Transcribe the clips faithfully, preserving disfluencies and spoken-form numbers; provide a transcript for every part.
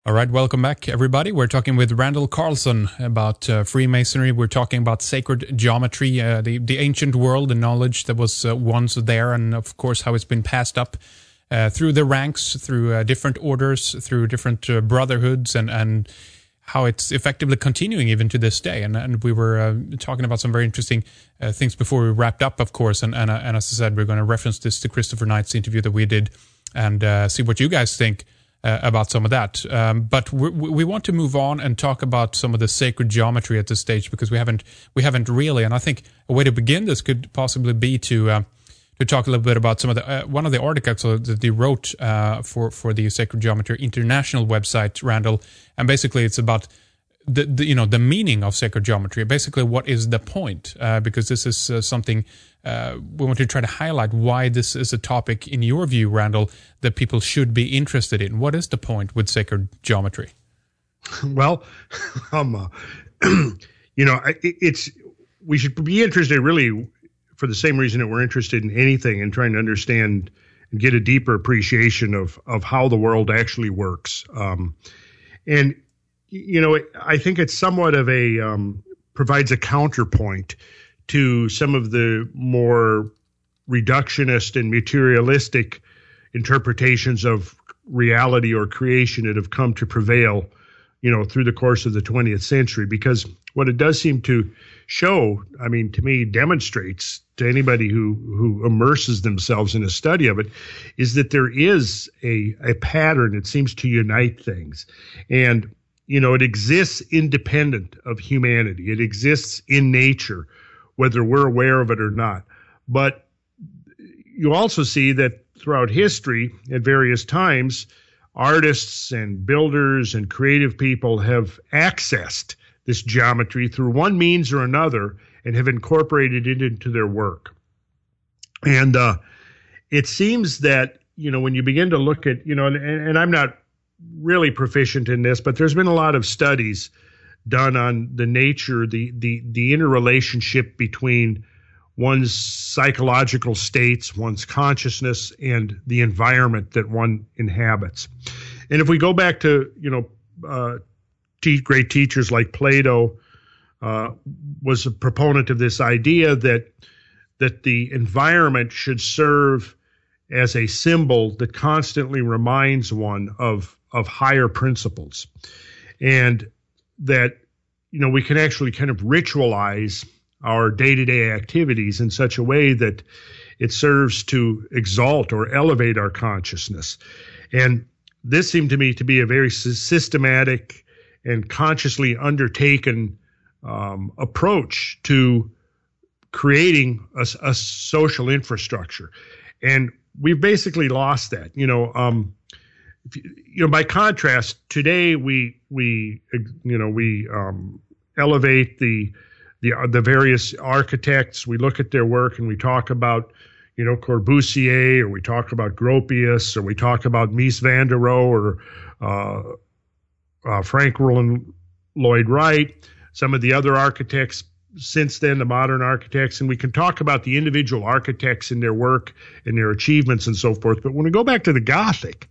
All right, welcome back, everybody. We're talking with Randall Carlson about uh, Freemasonry. We're talking about sacred geometry, uh, the, the ancient world, the knowledge that was uh, once there, and of course how it's been passed up uh, through the ranks, through uh, different orders, through different uh, brotherhoods, and, and how it's effectively continuing even to this day. And, and we were uh, talking about some very interesting uh, things before we wrapped up, of course. And, and, uh, and as I said, we're going to reference this to Christopher Knight's interview that we did and uh, see what you guys think Uh, about some of that. Um, but we, we want to move on and talk about some of the sacred geometry at this stage, because we haven't we haven't really. And I think a way to begin this could possibly be to uh, to talk a little bit about some of the uh, one of the articles that they wrote uh, for for the Sacred Geometry International website, Randall. And basically, it's about the, the you know the meaning of sacred geometry. Basically, what is the point? Uh, because this is uh, something. Uh, we want to try to highlight why this is a topic, in your view, Randall, that people should be interested in. What is the point with sacred geometry? Well, um, uh, you know, it, it's we should be interested really for the same reason that we're interested in anything and trying to understand and get a deeper appreciation of of how the world actually works. Um, and you know, I think it's somewhat of a um, provides a counterpoint to some of the more reductionist and materialistic interpretations of reality or creation that have come to prevail, you know, through the course of the twentieth century. Because what it does seem to show, I mean, to me, demonstrates to anybody who, who immerses themselves in a study of it, is that there is a, a pattern that seems to unite things. And, you know, it exists independent of humanity. It exists in nature, whether we're aware of it or not. But you also see that throughout history, at various times, artists and builders and creative people have accessed this geometry through one means or another and have incorporated it into their work. And uh, it seems that, you know, when you begin to look at, you know, and, and I'm not really proficient in this, but there's been a lot of studies done on the nature, the the the interrelationship between one's psychological states, one's consciousness, and the environment that one inhabits. And if we go back to, you know, uh, te- great teachers like Plato, uh, was a proponent of this idea that that the environment should serve as a symbol that constantly reminds one of of higher principles, and that, you know, we can actually kind of ritualize our day-to-day activities in such a way that it serves to exalt or elevate our consciousness. And this seemed to me to be a very systematic and consciously undertaken um, approach to creating a, a social infrastructure. And we've basically lost that, you know, um, you know, by contrast, today we we you know we um, elevate the the the various architects. We look at their work and we talk about, you know, Corbusier, or we talk about Gropius, or we talk about Mies van der Rohe, or uh, uh, Frank Lloyd Wright, some of the other architects since then, the modern architects, and we can talk about the individual architects and their work and their achievements and so forth. But when we go back to the Gothic,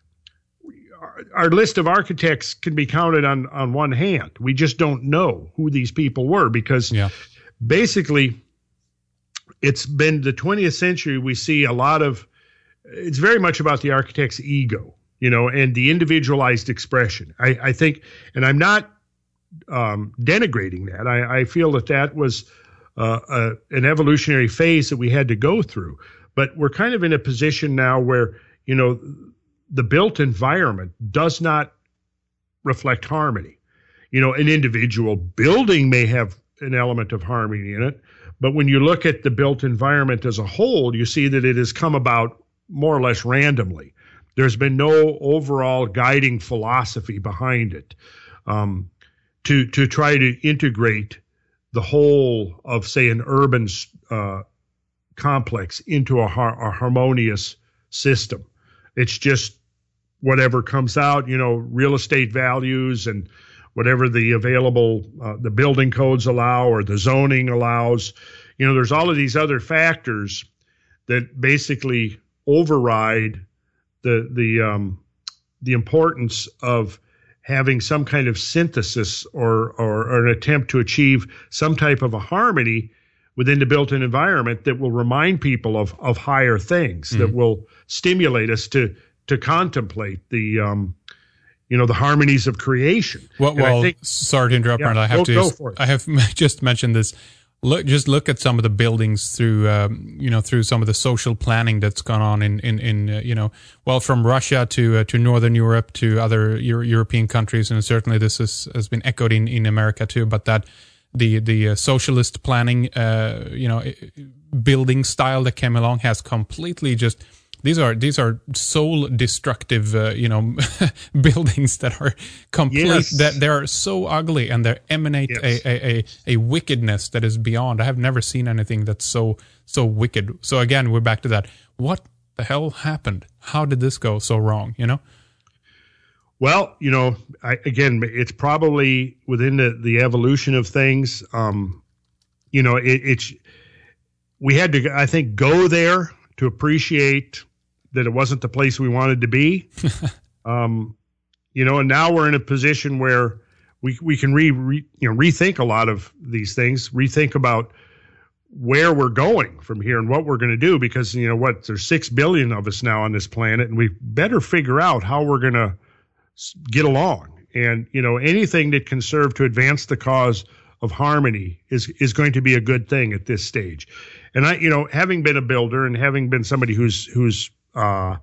our list of architects can be counted on, on one hand. We just don't know who these people were, because yeah. basically it's been the twentieth century. We see a lot of, it's very much about the architect's ego, you know, and the individualized expression. I, I think, and I'm not um, denigrating that. I, I feel that that was uh, a, an evolutionary phase that we had to go through. But we're kind of in a position now where, you know, the built environment does not reflect harmony. You know, an individual building may have an element of harmony in it, but when you look at the built environment as a whole, you see that it has come about more or less randomly. There's been no overall guiding philosophy behind it um, to to try to integrate the whole of, say, an urban uh, complex into a, har- a harmonious system. It's just whatever comes out, you know, real estate values and whatever the available, uh, the building codes allow or the zoning allows. You know, there's all of these other factors that basically override the the um, the importance of having some kind of synthesis or, or, or an attempt to achieve some type of a harmony within the built-in environment that will remind people of, of higher things, mm-hmm. that will stimulate us to, to contemplate the, um, you know, the harmonies of creation. Well, well think, sorry to interrupt, yeah, I have go, to, go I have just mentioned this. Look, just look at some of the buildings through, um, you know, through some of the social planning that's gone on in, in, in uh, you know, well, from Russia to uh, to Northern Europe to other Euro- European countries, and certainly this is, has been echoed in, in America too. But that the the uh, socialist planning, uh, you know, building style that came along has completely just. These are these are soul destructive, uh, you know, buildings that are complete. Yes. That they're so ugly and they emanate yes. a, a, a, a wickedness that is beyond. I have never seen anything that's so so wicked. So again, we're back to that. What the hell happened? How did this go so wrong? You know. Well, you know, I, again, it's probably within the, the evolution of things. Um, you know, it, it's we had to, I think, go there to appreciate that it wasn't the place we wanted to be. um, you know, and now we're in a position where we we can re, re you know rethink a lot of these things, rethink about where we're going from here and what we're going to do, because, you know what, there's six billion of us now on this planet, and we better figure out how we're going to get along. And, you know, anything that can serve to advance the cause of harmony is is going to be a good thing at this stage. And I, you know, having been a builder and having been somebody who's who's uh,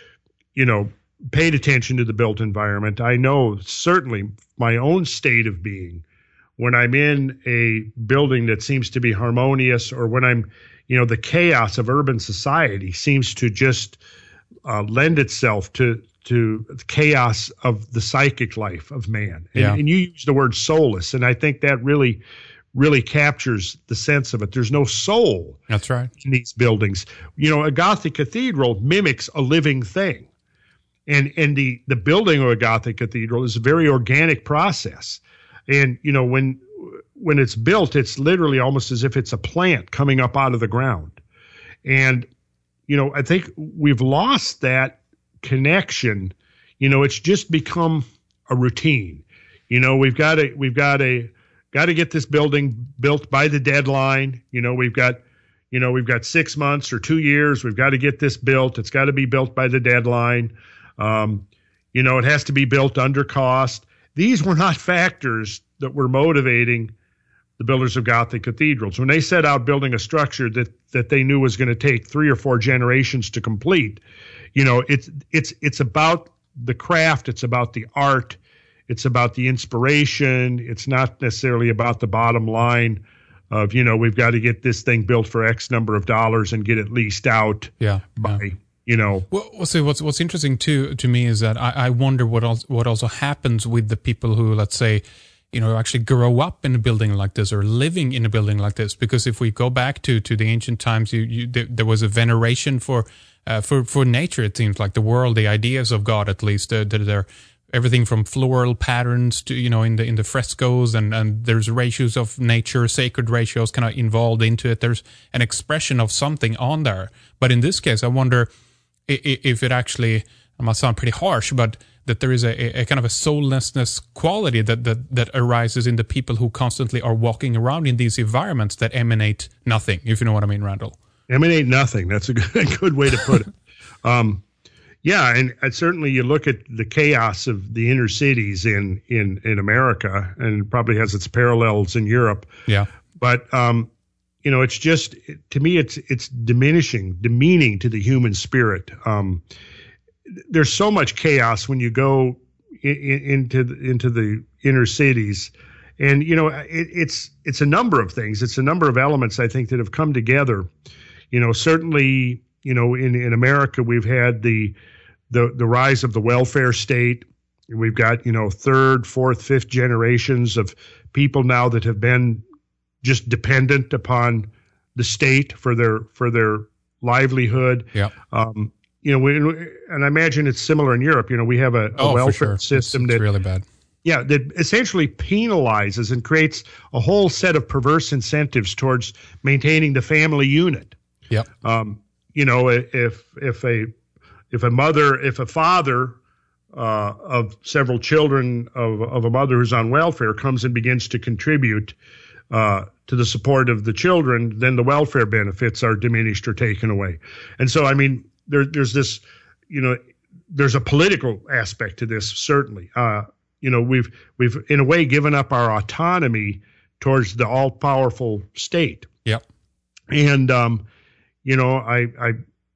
you know, paid attention to the built environment, I know certainly my own state of being when I'm in a building that seems to be harmonious, or when I'm, you know, the chaos of urban society seems to just uh, lend itself to to the chaos of the psychic life of man. And, yeah. and you use the word soulless, and I think that really, really captures the sense of it. There's no soul. That's right. In these buildings. You know, a Gothic cathedral mimics a living thing. And and the, the building of a Gothic cathedral is a very organic process. And, you know, when when it's built, it's literally almost as if it's a plant coming up out of the ground. And, you know, I think we've lost that connection. You know, it's just become a routine. You know, we've got a we've got a got to get this building built by the deadline. You know, we've got, you know, we've got six months or two years. We've got to get this built. It's got to be built by the deadline. Um, you know, it has to be built under cost. These were not factors that were motivating the builders of Gothic cathedrals. When they set out building a structure that that they knew was going to take three or four generations to complete, you know, it's it's it's about the craft. It's about the art. It's about the inspiration. It's not necessarily about the bottom line of, you know, we've got to get this thing built for X number of dollars and get it leased out. Yeah. By, yeah. you know. Well, so what's what's interesting too to me is that I, I wonder what also, what also happens with the people who, let's say, you know, actually grow up in a building like this or living in a building like this. Because if we go back to, to the ancient times, you, you there, there was a veneration for uh, for for nature. It seems like the world, the ideas of God, at least, uh, that they're everything from floral patterns to, you know, in the in the frescoes, and, and there's ratios of nature, sacred ratios kind of involved into it. There's an expression of something on there. But in this case, I wonder if it actually, I must sound pretty harsh, but that there is a, a kind of a soullessness quality that, that, that arises in the people who constantly are walking around in these environments that emanate nothing, if you know what I mean, Randall. Emanate nothing. That's a good, a good way to put it. Um, Yeah, and, and certainly you look at the chaos of the inner cities in, in, in America, and it probably has its parallels in Europe. Yeah. But, um, you know, it's just, to me, it's it's diminishing, demeaning to the human spirit. Um, there's so much chaos when you go in, in, into the, into the inner cities. And, you know, it, it's it's a number of things. It's a number of elements, I think, that have come together. You know, certainly, you know, in, in America, we've had the, the the rise of the welfare state. We've got, you know, third, fourth, fifth generations of people now that have been just dependent upon the state for their for their livelihood. Yeah. Um, you know, we, and I imagine it's similar in Europe. You know, we have a, a oh, welfare for sure. system it's, it's that really bad. Yeah, that essentially penalizes and creates a whole set of perverse incentives towards maintaining the family unit. Yeah. Um, you know, if if a if a mother, if a father uh, of several children of, of a mother who's on welfare comes and begins to contribute uh, to the support of the children, then the welfare benefits are diminished or taken away. And so, I mean, there, there's this, you know, there's a political aspect to this, certainly. Uh, you know, we've we've in a way given up our autonomy towards the all-powerful state. Yep. And um, you know, I, I,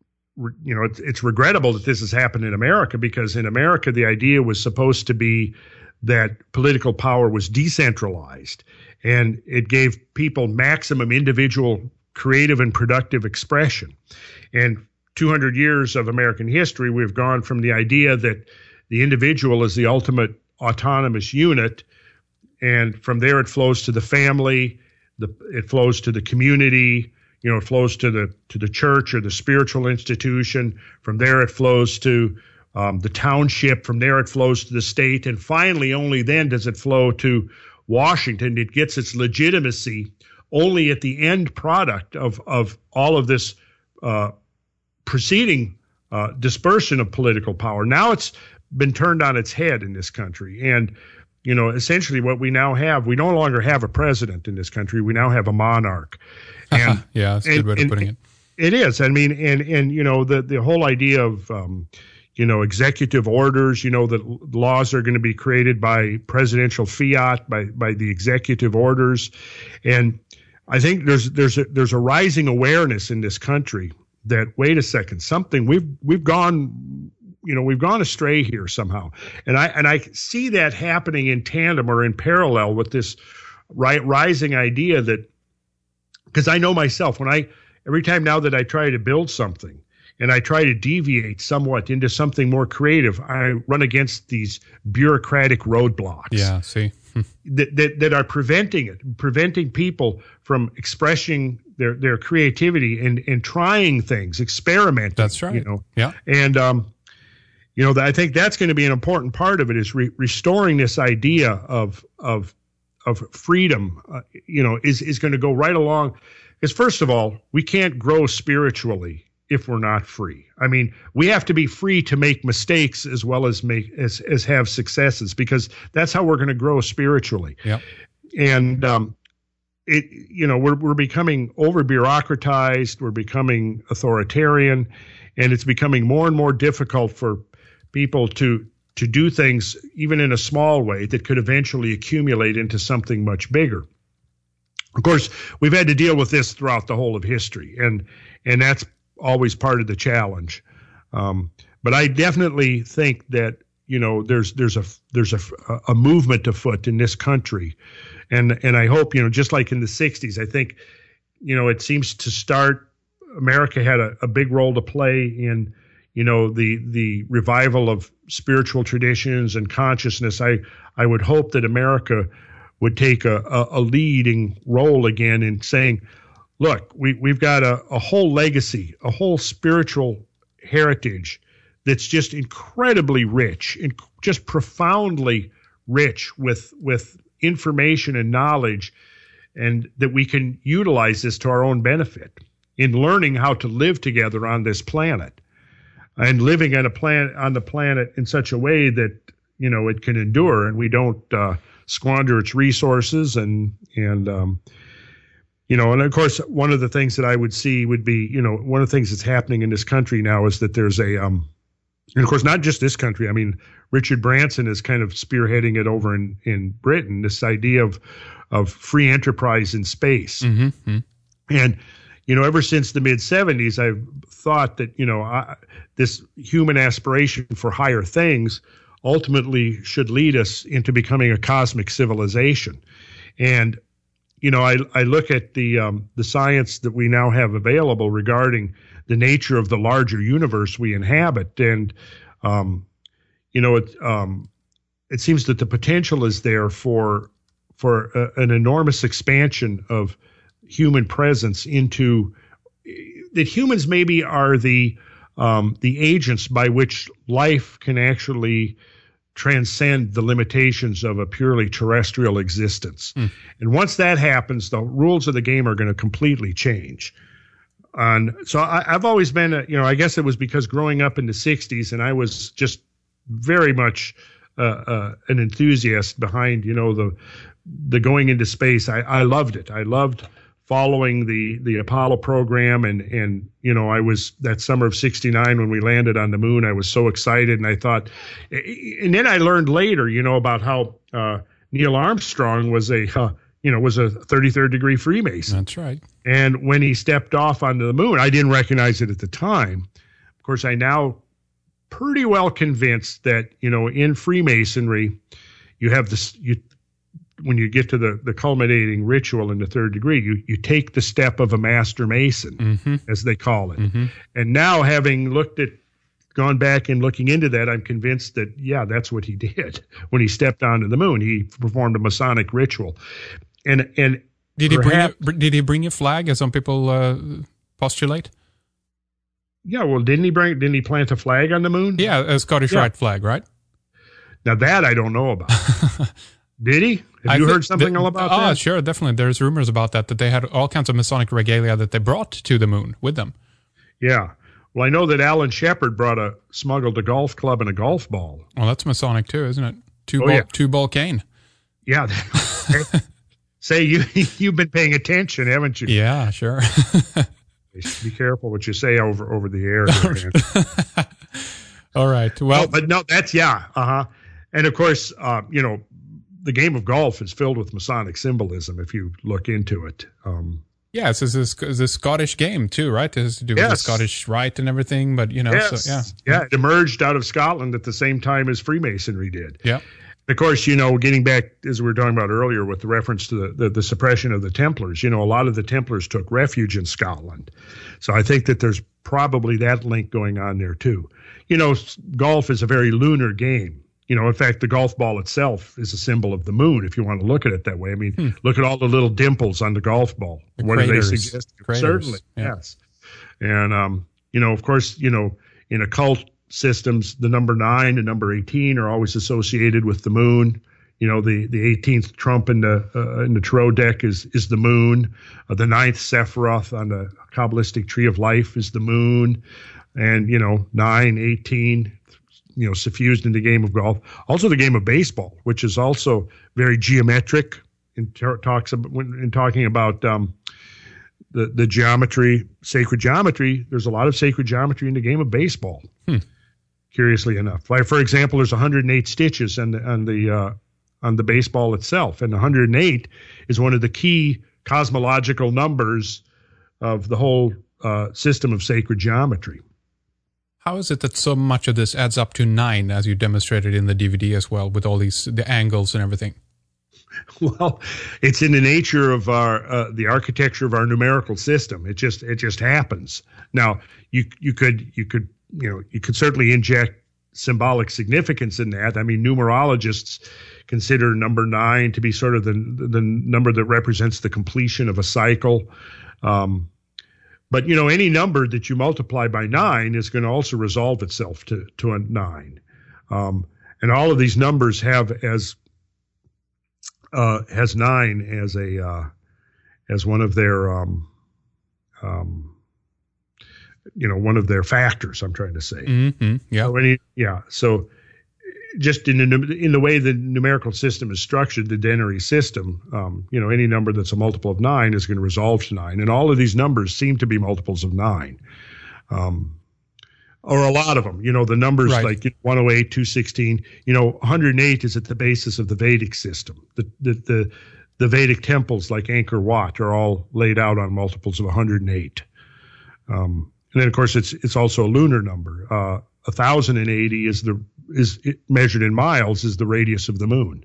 you know, it's, it's regrettable that this has happened in America, because in America the idea was supposed to be that political power was decentralized and it gave people maximum individual creative and productive expression. And two hundred years of American history, we've gone from the idea that the individual is the ultimate autonomous unit, and from there it flows to the family, the, it flows to the community, you know, it flows to the to the church or the spiritual institution. From there it flows to um, the township. From there it flows to the state, and finally only then does it flow to Washington. It gets its legitimacy only at the end product of of all of this uh, preceding uh, dispersion of political power. Now it's been turned on its head in this country. And, you know, essentially what we now have, we no longer have a president in this country. We now have a monarch. And, yeah, that's a good way of putting it. It is. I mean, and, and you know, the, the whole idea of, um, you know, executive orders, you know, that laws are going to be created by presidential fiat, by, by the executive orders. And I think there's, there's a, there's a rising awareness in this country that, wait a second, something we've, we've gone, you know, we've gone astray here somehow. And I, and I see that happening in tandem or in parallel with this ri- rising idea that, because I know myself, when I, every time now that I try to build something and I try to deviate somewhat into something more creative, I run against these bureaucratic roadblocks. Yeah, see. that, that, that are preventing it, preventing people from expressing their, their creativity and, and trying things, experimenting. That's right. You know? Yeah. And, um, you know, I think that's going to be an important part of it, is re- restoring this idea of of of freedom. Uh, you know, is is going to go right along. Because first of all, we can't grow spiritually if we're not free. I mean, we have to be free to make mistakes as well as make as as have successes, because that's how we're going to grow spiritually. Yeah. And um, it, you know, we're we're becoming over bureaucratized. We're becoming authoritarian, and it's becoming more and more difficult for people to to do things even in a small way that could eventually accumulate into something much bigger. Of course, we've had to deal with this throughout the whole of history, and and that's always part of the challenge. Um, but I definitely think that, you know, there's there's a there's a, a movement afoot in this country, and and I hope, you know, just like in the sixties, I think, you know, it seems to start. America had a, a big role to play in, you know, the the revival of spiritual traditions and consciousness. I I would hope that America would take a, a, a leading role again in saying, look, we, we've got a, a whole legacy, a whole spiritual heritage that's just incredibly rich, and just profoundly rich with with information and knowledge, and that we can utilize this to our own benefit in learning how to live together on this planet. And living on a planet on the planet in such a way that, you know, it can endure, and we don't uh, squander its resources. And and um, you know, and of course, one of the things that I would see would be, you know, one of the things that's happening in this country now is that there's a, um, and of course, not just this country. I mean, Richard Branson is kind of spearheading it over in in Britain. This idea of of free enterprise in space, mm-hmm. and you know, ever since the mid seventies, I've thought that, you know, I, this human aspiration for higher things ultimately should lead us into becoming a cosmic civilization. And, you know, I, I look at the um, the science that we now have available regarding the nature of the larger universe we inhabit. And, um, you know, it, um, it seems that the potential is there for, for a, an enormous expansion of human presence into that humans maybe are the um, the agents by which life can actually transcend the limitations of a purely terrestrial existence. Mm. And once that happens, the rules of the game are going to completely change. And so I, I've always been, a, you know, I guess it was because growing up in the sixties, and I was just very much uh, uh, an enthusiast behind, you know, the the going into space. I, I loved it. I loved following the the Apollo program, and and you know, I was that summer of sixty-nine when we landed on the moon. I was so excited, and I thought, and then I learned later, you know, about how uh, Neil Armstrong was a uh, you know was a thirty-third degree Freemason. That's right. And when he stepped off onto the moon, I didn't recognize it at the time. Of course, I now pretty well convinced that, you know, in Freemasonry, you have this, you, when you get to the, the culminating ritual in the third degree, you, you take the step of a master mason, mm-hmm. as they call it. Mm-hmm. And now, having looked at, gone back and looking into that, I'm convinced that, yeah, that's what he did when he stepped onto the moon. He performed a Masonic ritual. And, and did perhaps, he bring a, did he bring a flag, as some people uh, postulate? Yeah, well, didn't he bring? Didn't he plant a flag on the moon? Yeah, a Scottish yeah. Rite flag, right? Now that I don't know about. Did he? Have I you heard something the, about oh, that? Oh, sure, definitely. There's rumors about that, that they had all kinds of Masonic regalia that they brought to the moon with them. Yeah. Well, I know that Alan Shepard brought a smuggled a golf club and a golf ball. Well, that's Masonic too, isn't it? Two oh, ball, yeah. two ball cane. Yeah. Say you you've been paying attention, haven't you? Yeah, sure. Be careful what you say over over the air. All right. Well, no, but no, that's yeah. Uh huh. And of course, uh, you know, the game of golf is filled with Masonic symbolism if you look into it. Um, yes, it's a, it's a Scottish game too, right? It has to do with yes. the Scottish Rite and everything. But you know, yes. so, yeah, yeah, it emerged out of Scotland at the same time as Freemasonry did. Yeah. Of course, you know, getting back, as we were talking about earlier with the reference to the, the, the suppression of the Templars, you know, a lot of the Templars took refuge in Scotland. So I think that there's probably that link going on there too. You know, golf is a very lunar game. You know, in fact, the golf ball itself is a symbol of the moon, if you want to look at it that way. I mean, hmm. look at all the little dimples on the golf ball. The what craters, do they suggest? Craters, Certainly, yeah. yes. And, um, you know, of course, you know, in occult systems, the number nine and number eighteen are always associated with the moon. You know, the, the eighteenth trump in the uh, in the tarot deck is is the moon. Uh, the ninth Sephiroth on the Kabbalistic tree of life is the moon. And, you know, nine, eighteen, you know, suffused in the game of golf. Also the game of baseball, which is also very geometric in ter- talks about, when, in talking about um, the, the geometry, sacred geometry. There's a lot of sacred geometry in the game of baseball. Hmm. Curiously enough, like for example, there's one hundred eight stitches on the on the uh, on the baseball itself, and one hundred eight is one of the key cosmological numbers of the whole uh, system of sacred geometry. How is it that so much of this adds up to nine, as you demonstrated in the D V D as well, with all these the angles and everything? Well, it's in the nature of our uh, the architecture of our numerical system. It just it just happens. Now you you could you could. You know, you could certainly inject symbolic significance in that. I mean, numerologists consider number nine to be sort of the the number that represents the completion of a cycle. Um, but, you know, any number that you multiply by nine is going to also resolve itself to, to a nine. Um, and all of these numbers have as uh, has nine as a uh, as one of their um, um, you know, one of their factors, I'm trying to say. Mm-hmm. Yeah. So any, yeah. So just in the, in the way the numerical system is structured, the denary system, um, you know, any number that's a multiple of nine is going to resolve to nine. And all of these numbers seem to be multiples of nine. Um, or a lot of them, you know, the numbers right. like one oh eight, two sixteen, you know, one hundred eight is at the basis of the Vedic system. The, the, the, the Vedic temples like Angkor Wat are all laid out on multiples of one hundred eight. Um, And then, of course, it's it's also a lunar number. Uh, one thousand eighty is the is it measured in miles is the radius of the moon.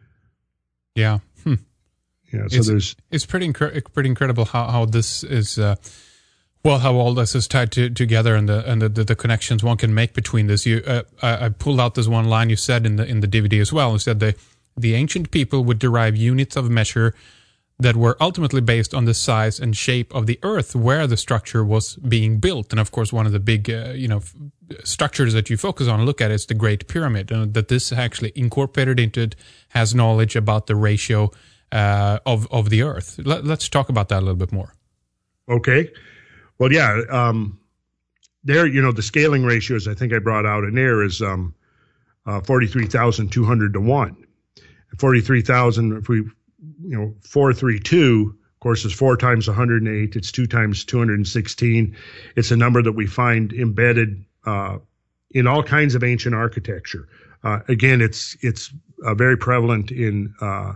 Yeah. Hmm. Yeah. So it's, there's it's pretty incre- pretty incredible how, how this is. Uh, well, how all this is tied to, together and the and the, the, the connections one can make between this. You, uh, I, I pulled out this one line you said in the in the D V D as well. You said the the ancient people would derive units of measure that were ultimately based on the size and shape of the earth where the structure was being built. And of course, one of the big, uh, you know, f- structures that you focus on and look at is the Great Pyramid, and that this actually incorporated into it has knowledge about the ratio uh, of, of the earth. Let, let's talk about that a little bit more. Okay. Well, yeah, um, there, you know, the scaling ratios I think I brought out in there is, um, uh, forty-three thousand two hundred to one. forty-three thousand, if we, you know, four three two, of course, is four times one hundred eight. It's two times two hundred sixteen. It's a number that we find embedded uh, in all kinds of ancient architecture. Uh, again, it's it's uh, very prevalent in uh,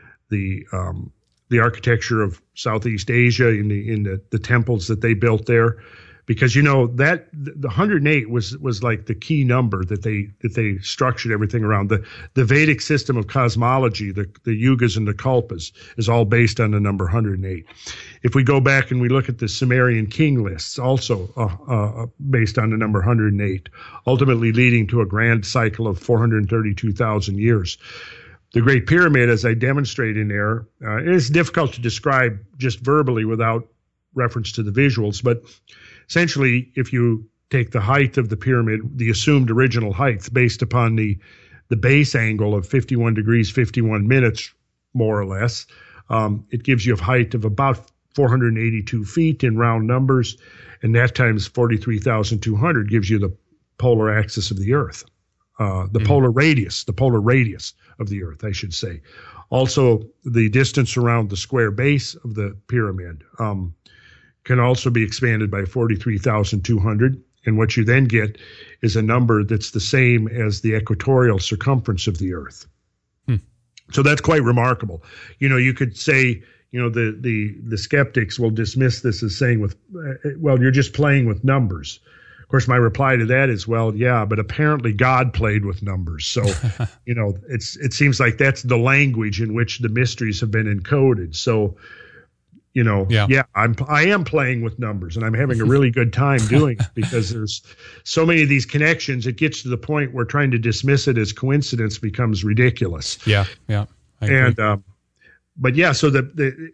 the um, the architecture of Southeast Asia, in the in the, the temples that they built there, because you know that the one hundred eight was was like the key number that they that they structured everything around. The the Vedic system of cosmology, the the yugas and the kalpas, is all based on the number one hundred eight. If we go back and we look at the Sumerian king lists, also uh, uh, based on the number one hundred eight, ultimately leading to a grand cycle of four hundred thirty-two thousand years. The Great Pyramid, as I demonstrate in there, uh, it is difficult to describe just verbally without reference to the visuals, but essentially, if you take the height of the pyramid, the assumed original height based upon the the base angle of fifty-one degrees, fifty-one minutes, more or less, um, it gives you a height of about four hundred eighty-two feet in round numbers, and that times forty-three thousand two hundred gives you the polar axis of the Earth, uh, the mm. polar radius, the polar radius of the Earth, I should say. Also, the distance around the square base of the pyramid um, can also be expanded by forty-three thousand two hundred. And what you then get is a number that's the same as the equatorial circumference of the Earth. Hmm. So that's quite remarkable. You know, you could say, you know, the, the, the skeptics will dismiss this as saying with, uh, well, you're just playing with numbers. Of course, my reply to that is, well, yeah, but apparently God played with numbers. So, you know, it's it seems like that's the language in which the mysteries have been encoded. So, you know, yeah, yeah I'm I am playing with numbers, and I'm having a really good time doing it, because there's so many of these connections. It gets to the point where trying to dismiss it as coincidence becomes ridiculous. Yeah, yeah, I agree. And um, but yeah, so the the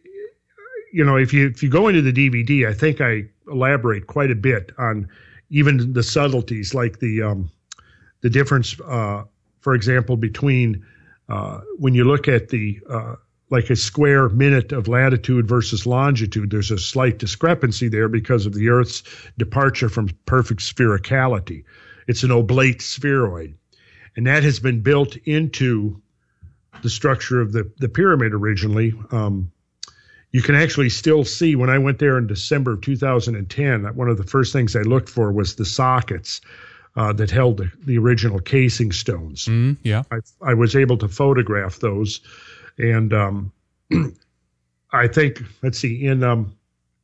you know, if you if you go into the D V D, I think I elaborate quite a bit on even the subtleties, like the um, the difference, uh, for example, between uh, when you look at the uh, like a square minute of latitude versus longitude, there's a slight discrepancy there because of the Earth's departure from perfect sphericality. It's an oblate spheroid, and that has been built into the structure of the, the pyramid originally. Um, you can actually still see, when I went there in December of two thousand ten, one of the first things I looked for was the sockets uh, that held the, the original casing stones. Mm, yeah. I, I was able to photograph those. And um, I think, let's see, in, um,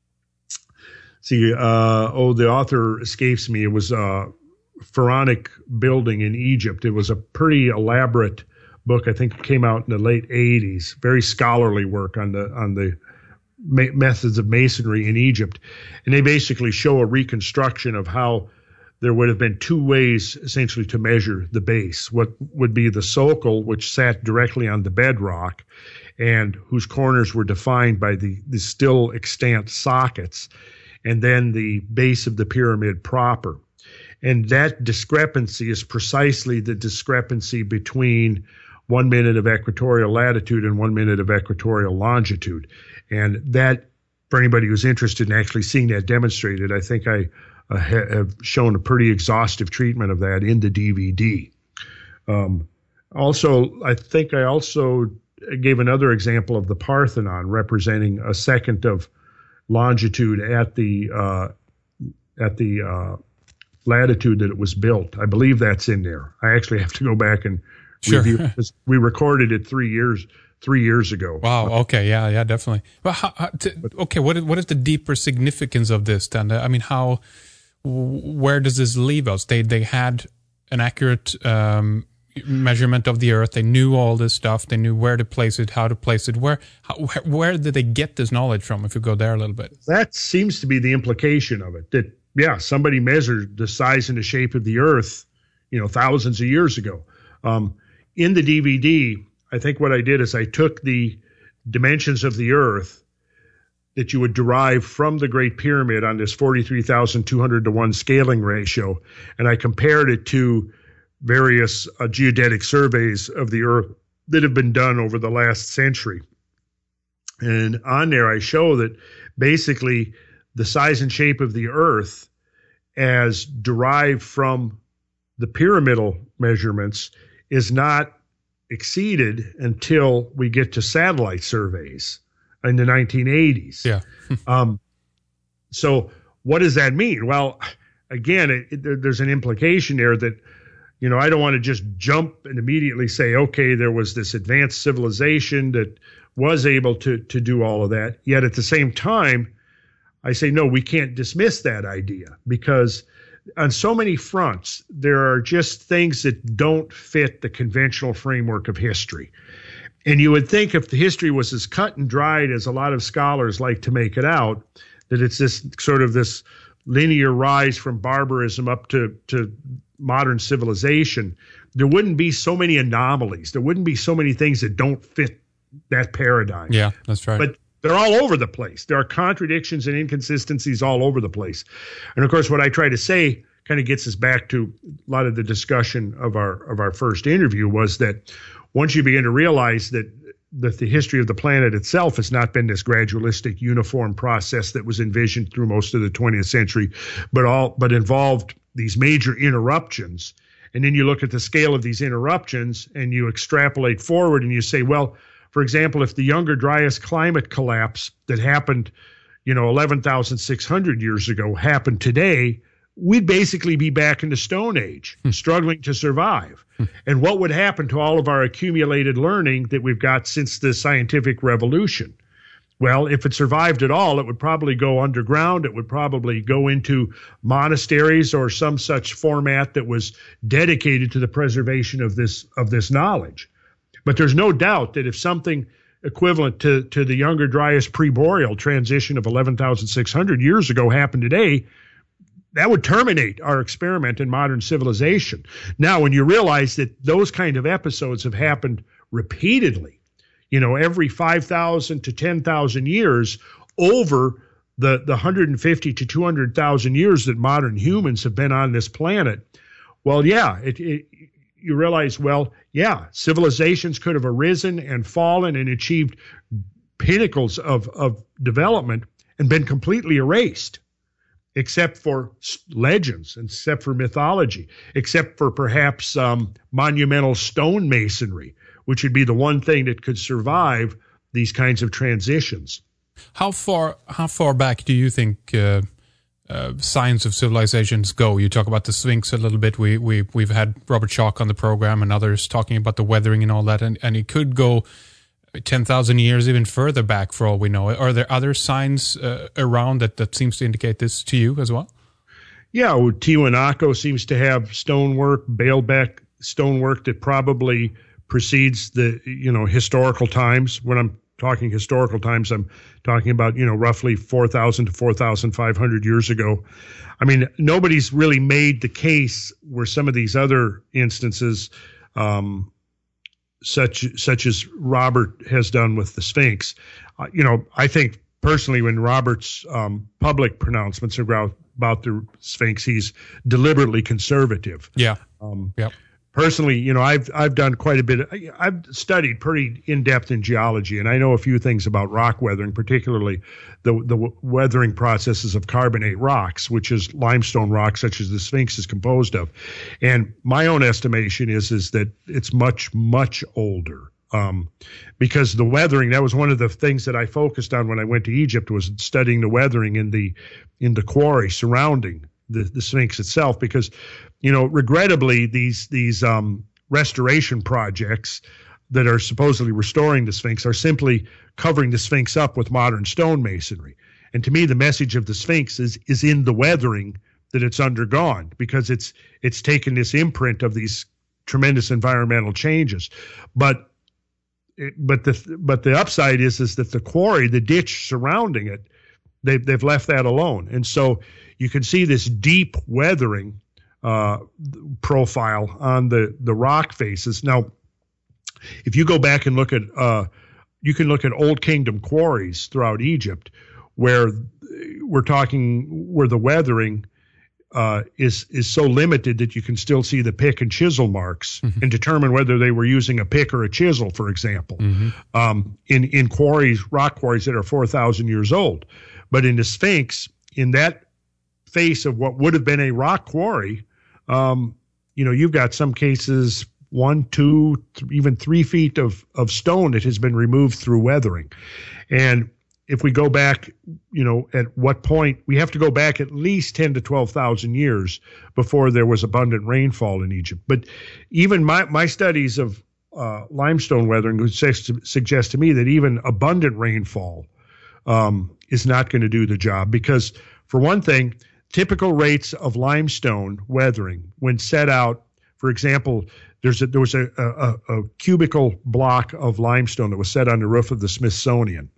see, uh, oh, the author escapes me. It was a pharaonic building in Egypt. It was a pretty elaborate book. I think it came out in the late eighties. Very scholarly work on the on the ma- methods of masonry in Egypt. And they basically show a reconstruction of how there would have been two ways essentially to measure the base. What would be the socle, which sat directly on the bedrock and whose corners were defined by the, the still extant sockets, and then the base of the pyramid proper. And that discrepancy is precisely the discrepancy between one minute of equatorial latitude and one minute of equatorial longitude. And that, for anybody who's interested in actually seeing that demonstrated, I think I Uh, ha- have shown a pretty exhaustive treatment of that in the D V D. Um, also, I think I also gave another example of the Parthenon, representing a second of longitude at the uh, at the uh, latitude that it was built. I believe that's in there. I actually have to go back and sure. review it. We recorded it three years three years ago. Wow. Okay. Yeah. Yeah. Definitely. Well, how, how, t- okay. What is, what is the deeper significance of this then? I mean, how? Where does this leave us? They they had an accurate um, measurement of the Earth. They knew all this stuff. They knew where to place it, how to place it. Where how, where, where did they get this knowledge from? If you go there a little bit, that seems to be the implication of it. That yeah, somebody measured the size and the shape of the Earth, you know, thousands of years ago. Um, in the D V D, I think what I did is I took the dimensions of the Earth that you would derive from the Great Pyramid on this forty-three thousand two hundred to one scaling ratio, and I compared it to various uh, geodetic surveys of the Earth that have been done over the last century. And on there, I show that basically the size and shape of the Earth as derived from the pyramidal measurements is not exceeded until we get to satellite surveys in the nineteen eighties. Yeah. um, so what does that mean? Well, again, it, it, there's an implication there that, you know, I don't want to just jump and immediately say, okay, there was this advanced civilization that was able to to do all of that. Yet at the same time, I say, no, we can't dismiss that idea, because on so many fronts, there are just things that don't fit the conventional framework of history. And you would think if the history was as cut and dried as a lot of scholars like to make it out, that it's this sort of this linear rise from barbarism up to, to modern civilization, there wouldn't be so many anomalies. There wouldn't be so many things that don't fit that paradigm. Yeah, that's right. But they're all over the place. There are contradictions and inconsistencies all over the place. And of course, what I try to say kind of gets us back to a lot of the discussion of our of our first interview, was that once you begin to realize that that the history of the planet itself has not been this gradualistic, uniform process that was envisioned through most of the twentieth century, but all but involved these major interruptions. And then you look at the scale of these interruptions and you extrapolate forward and you say, well, for example, if the Younger Dryas climate collapse that happened, you know, eleven thousand six hundred years ago happened today, we'd basically be back in the Stone Age, struggling to survive. And what would happen to all of our accumulated learning that we've got since the scientific revolution? Well, if it survived at all, it would probably go underground. It would probably go into monasteries or some such format that was dedicated to the preservation of this of this knowledge. But there's no doubt that if something equivalent to, to the Younger Dryas pre-boreal transition of eleven thousand six hundred years ago happened today, that would terminate our experiment in modern civilization. Now, when you realize that those kind of episodes have happened repeatedly, you know, every five thousand to ten thousand years over the, the one hundred fifty to two hundred thousand years that modern humans have been on this planet, well, yeah, it, it, you realize, well, yeah, civilizations could have arisen and fallen and achieved pinnacles of, of development and been completely erased, except for legends, except for mythology, except for perhaps um, monumental stone masonry, which would be the one thing that could survive these kinds of transitions. How far how far back do you think uh, uh, signs of civilizations go? You talk about the Sphinx a little bit. We, we, we've had Robert Schoch on the program and others talking about the weathering and all that, and, and it could go ten thousand years, even further back for all we know. Are there other signs uh, around that, that seems to indicate this to you as well? Yeah, well, Tiwanaku seems to have stonework, Baalbek stonework that probably precedes the, you know, historical times. When I'm talking historical times, I'm talking about, you know, roughly four thousand to four thousand five hundred years ago. I mean, nobody's really made the case where some of these other instances, um, such such as Robert has done with the Sphinx. Uh, you know, I think personally when Robert's um, public pronouncements about, about the Sphinx, he's deliberately conservative. Yeah. Um, yeah. Personally, you know, I've I've done quite a bit. I, I've studied pretty in depth in geology, and I know a few things about rock weathering, particularly the the weathering processes of carbonate rocks, which is limestone rock, such as the Sphinx is composed of. And my own estimation is is that it's much much older, um, because the weathering. That was one of the things that I focused on when I went to Egypt, was studying the weathering in the in the quarry surrounding the, the Sphinx itself, because, you know, regrettably, these these um, restoration projects that are supposedly restoring the Sphinx are simply covering the Sphinx up with modern stone masonry. And to me, the message of the Sphinx is is in the weathering that it's undergone, because it's it's taken this imprint of these tremendous environmental changes. But it, but the but the upside is is that the quarry, the ditch surrounding it, they've they've left that alone, and so you can see this deep weathering uh, profile on the, the rock faces. Now, if you go back and look at, uh, you can look at Old Kingdom quarries throughout Egypt, where we're talking, where the weathering uh, is is so limited that you can still see the pick and chisel marks, mm-hmm. and determine whether they were using a pick or a chisel, for example, mm-hmm. um, in in quarries, rock quarries that are four thousand years old. But in the Sphinx, in that face of what would have been a rock quarry, um, you know, you've got some cases one, two, th- even three feet of, of stone that has been removed through weathering. And if we go back, you know, at what point, we have to go back at least ten to twelve thousand years before there was abundant rainfall in Egypt. But even my, my studies of uh, limestone weathering would su- suggest to me that even abundant rainfall um, is not going to do the job, because, for one thing, typical rates of limestone weathering, when set out, for example, there's a, there was a, a, a cubical block of limestone that was set on the roof of the Smithsonian.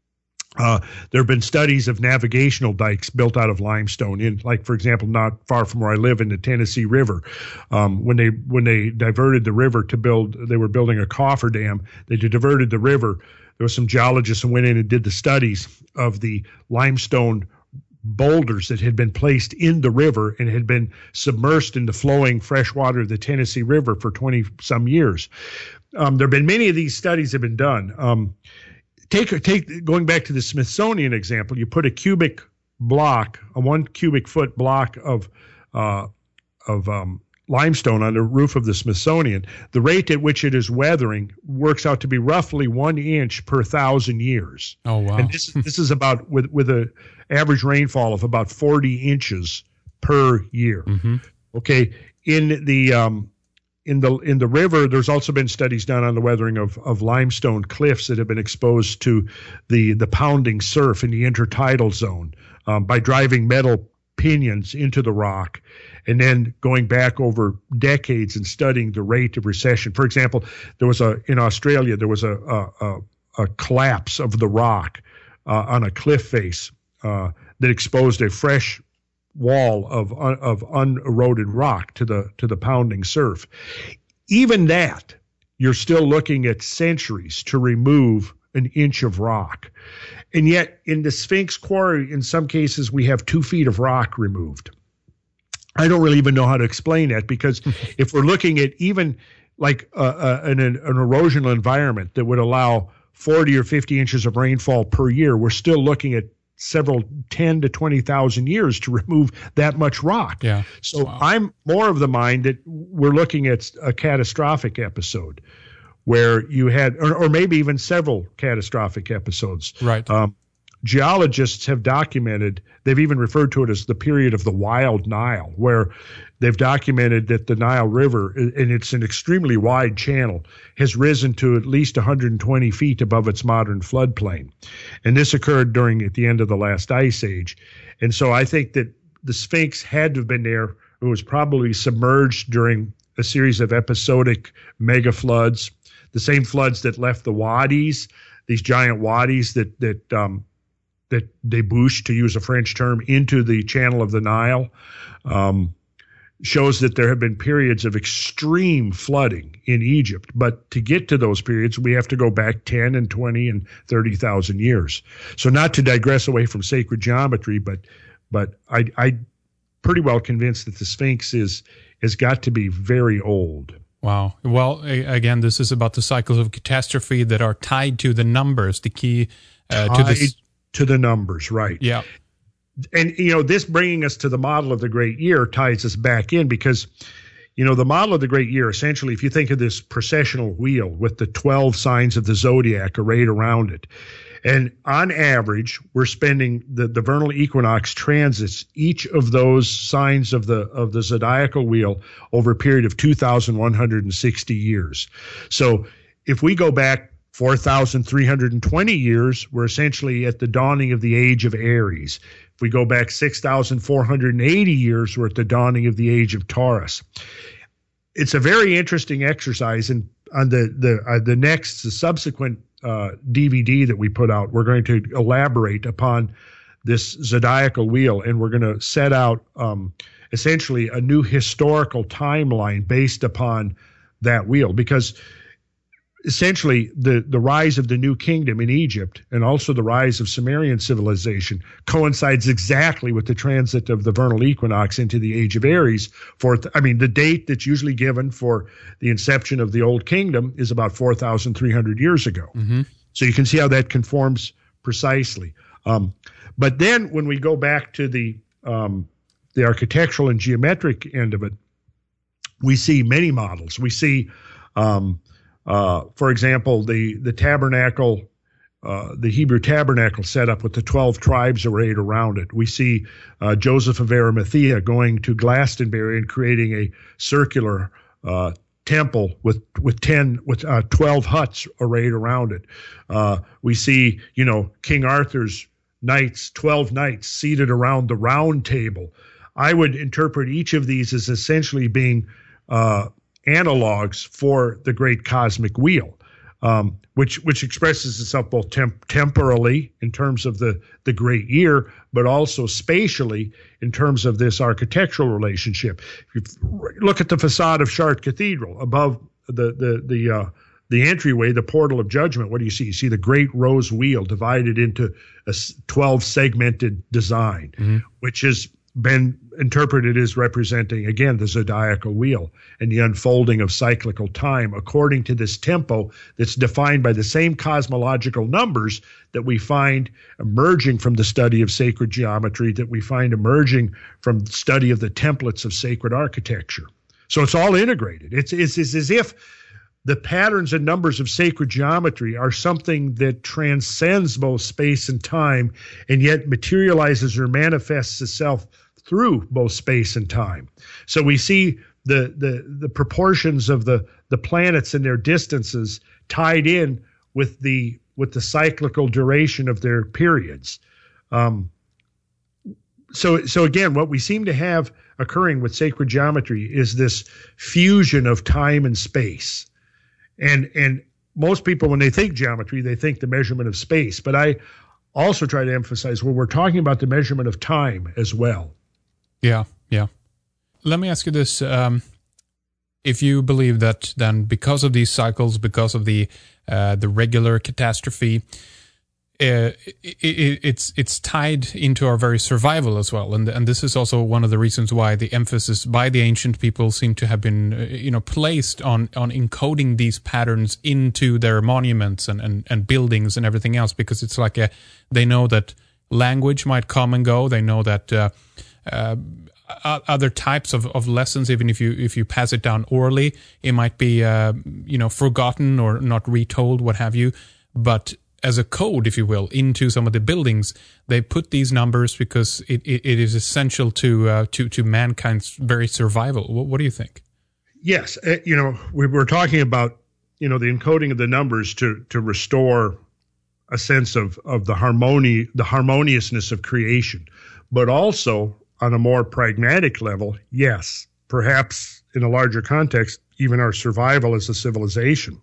Uh, there have been studies of navigational dikes built out of limestone in, like, for example, not far from where I live in the Tennessee River. Um, when they when they diverted the river to build, they were building a cofferdam. They diverted the river. There were some geologists who went in and did the studies of the limestone boulders that had been placed in the river and had been submersed in the flowing fresh water of the Tennessee River for twenty some years. Um, there have been many of these studies have been done. Um, Take, take going back to the Smithsonian example, you put a cubic block, a one cubic foot block of uh, of um, limestone on the roof of the Smithsonian. The rate at which it is weathering works out to be roughly one inch per thousand years. Oh wow! And this this is about with with a average rainfall of about forty inches per year. Mm-hmm. Okay, in the um, In the in the river, there's also been studies done on the weathering of, of limestone cliffs that have been exposed to the, the pounding surf in the intertidal zone um, by driving metal pinions into the rock, and then going back over decades and studying the rate of recession. For example, there was a in Australia there was a a, a, a collapse of the rock uh, on a cliff face uh, that exposed a fresh wall of of uneroded rock to the to the pounding surf. Even that, you're still looking at centuries to remove an inch of rock. And yet in the Sphinx Quarry, in some cases, we have two feet of rock removed. I don't really even know how to explain that, because if we're looking at even like uh, uh, an, an erosional environment that would allow forty or fifty inches of rainfall per year, we're still looking at several ten to twenty thousand years to remove that much rock. Yeah. So wow. I'm more of the mind that we're looking at a catastrophic episode where you had, or, or maybe even several catastrophic episodes. Right. Um, geologists have documented, they've even referred to it as the period of the wild Nile, where they've documented that the Nile River, and it's an extremely wide channel, has risen to at least one hundred twenty feet above its modern floodplain. And this occurred during at the end of the last ice age. And so I think that the Sphinx had to have been there. It was probably submerged during a series of episodic mega floods, the same floods that left the wadis, these giant wadis that, that, um, that debouched, to use a French term, into the channel of the Nile. Um, shows that there have been periods of extreme flooding in Egypt. But to get to those periods, we have to go back ten and twenty and thirty thousand years. So not to digress away from sacred geometry, but but I, I'm pretty well convinced that the Sphinx is has got to be very old. Wow. Well, a- again, this is about the cycles of catastrophe that are tied to the numbers, the key uh, tied to the to the numbers, right? Yeah. And, you know, this bringing us to the model of the great year ties us back in, because, you know, the model of the great year, essentially, if you think of this processional wheel with the twelve signs of the zodiac arrayed around it, and on average, we're spending the, the vernal equinox transits each of those signs of the of the zodiacal wheel over a period of two thousand one hundred sixty years. So if we go back four thousand three hundred twenty years, we're essentially at the dawning of the age of Aries. If we go back six thousand four hundred eighty years, we're at the dawning of the age of Taurus. It's a very interesting exercise, and on the the uh, the next, the subsequent uh, D V D that we put out, we're going to elaborate upon this zodiacal wheel, and we're going to set out um, essentially a new historical timeline based upon that wheel, because essentially the, the rise of the new kingdom in Egypt and also the rise of Sumerian civilization coincides exactly with the transit of the vernal equinox into the age of Aries. For, I mean, the date that's usually given for the inception of the old kingdom is about four thousand three hundred years ago. Mm-hmm. So you can see how that conforms precisely. Um, but then when we go back to the, um, the architectural and geometric end of it, we see many models. We see, um, uh, for example, the the tabernacle, uh, the Hebrew tabernacle set up with the twelve tribes arrayed around it. We see uh, Joseph of Arimathea going to Glastonbury and creating a circular uh, temple with with ten with uh, twelve huts arrayed around it. Uh, we see, you know, King Arthur's knights, twelve knights seated around the round table. I would interpret each of these as essentially being uh, analogs for the great cosmic wheel, um, which which expresses itself both temp- temporally in terms of the the great year, but also spatially in terms of this architectural relationship. If you look at the facade of Chartres Cathedral above the the the uh, the entryway, the portal of judgment, what do you see? You see the great rose wheel divided into a twelve segmented design, mm-hmm. which has been interpreted as representing, again, the zodiacal wheel and the unfolding of cyclical time according to this tempo that's defined by the same cosmological numbers that we find emerging from the study of sacred geometry, that we find emerging from the study of the templates of sacred architecture. So it's all integrated. It's, it's, it's as if the patterns and numbers of sacred geometry are something that transcends both space and time and yet materializes or manifests itself through both space and time. So we see the the the proportions of the the planets and their distances tied in with the with the cyclical duration of their periods. Um, so so again, what we seem to have occurring with sacred geometry is this fusion of time and space. And and most people, when they think geometry, they think the measurement of space. But I also try to emphasize, well, we're talking about the measurement of time as well. Yeah, yeah. Let me ask you this. Um, if you believe that then because of these cycles, because of the uh, the regular catastrophe, uh, it, it, it's it's tied into our very survival as well. And and this is also one of the reasons why the emphasis by the ancient people seem to have been, uh, you know, placed on, on encoding these patterns into their monuments and, and, and buildings and everything else, because it's like a, they know that language might come and go. They know that uh, Uh, other types of, of lessons, even if you if you pass it down orally, it might be uh, you know forgotten or not retold, what have you. But as a code, if you will, into some of the buildings, they put these numbers because it, it, it is essential to uh, to to mankind's very survival. What, what do you think? Yes, uh, you know we were talking about you know the encoding of the numbers to to restore a sense of of the harmony, the harmoniousness of creation, but also on a more pragmatic level, yes, perhaps in a larger context, even our survival as a civilization.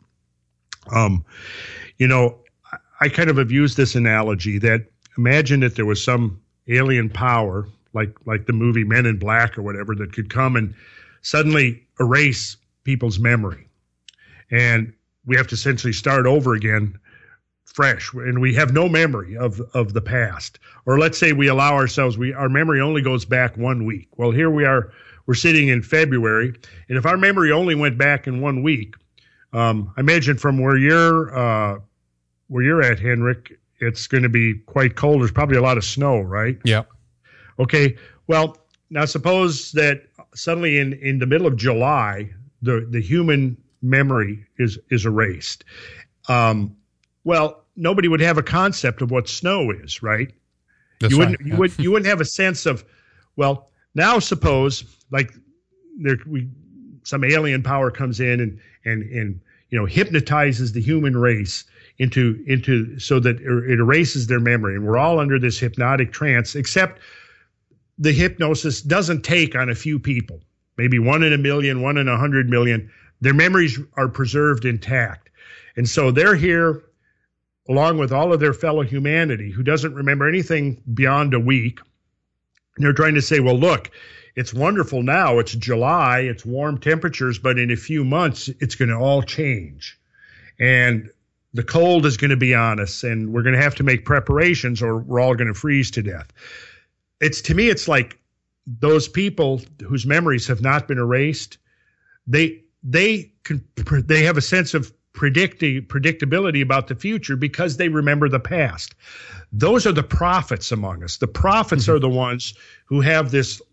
Um, you know, I kind of have used this analogy that imagine that there was some alien power, like like the movie Men in Black or whatever, that could come and suddenly erase people's memory. And we have to essentially start over again fresh, and we have no memory of of the past. Or let's say we allow ourselves, we our memory only goes back one week. Well, here we are, we're sitting in February, and if our memory only went back in one week, um, I imagine from where you're uh, where you're at, Henrik, it's going to be quite cold. There's probably a lot of snow, right? Yeah. Okay. Well, now suppose that suddenly in in the middle of July, the the human memory is is erased. Um, well, nobody would have a concept of what snow is, right? That's you wouldn't, right, yeah. you would, you wouldn't have a sense of, well, now suppose like there, we, some alien power comes in and, and, and, you know, hypnotizes the human race into, into, so that it erases their memory. And we're all under this hypnotic trance, except the hypnosis doesn't take on a few people, maybe one in a million, one in a hundred million. Their memories are preserved intact. And so they're here along with all of their fellow humanity who doesn't remember anything beyond a week. And they're trying to say, well, look, it's wonderful now. It's July, it's warm temperatures, but in a few months, it's going to all change. And the cold is going to be on us, and we're going to have to make preparations or we're all going to freeze to death. It's, to me, it's like those people whose memories have not been erased, they, they, can, they have a sense of predicting predictability about the future because they remember the past. Those are the prophets among us. The prophets mm-hmm. are the ones who have this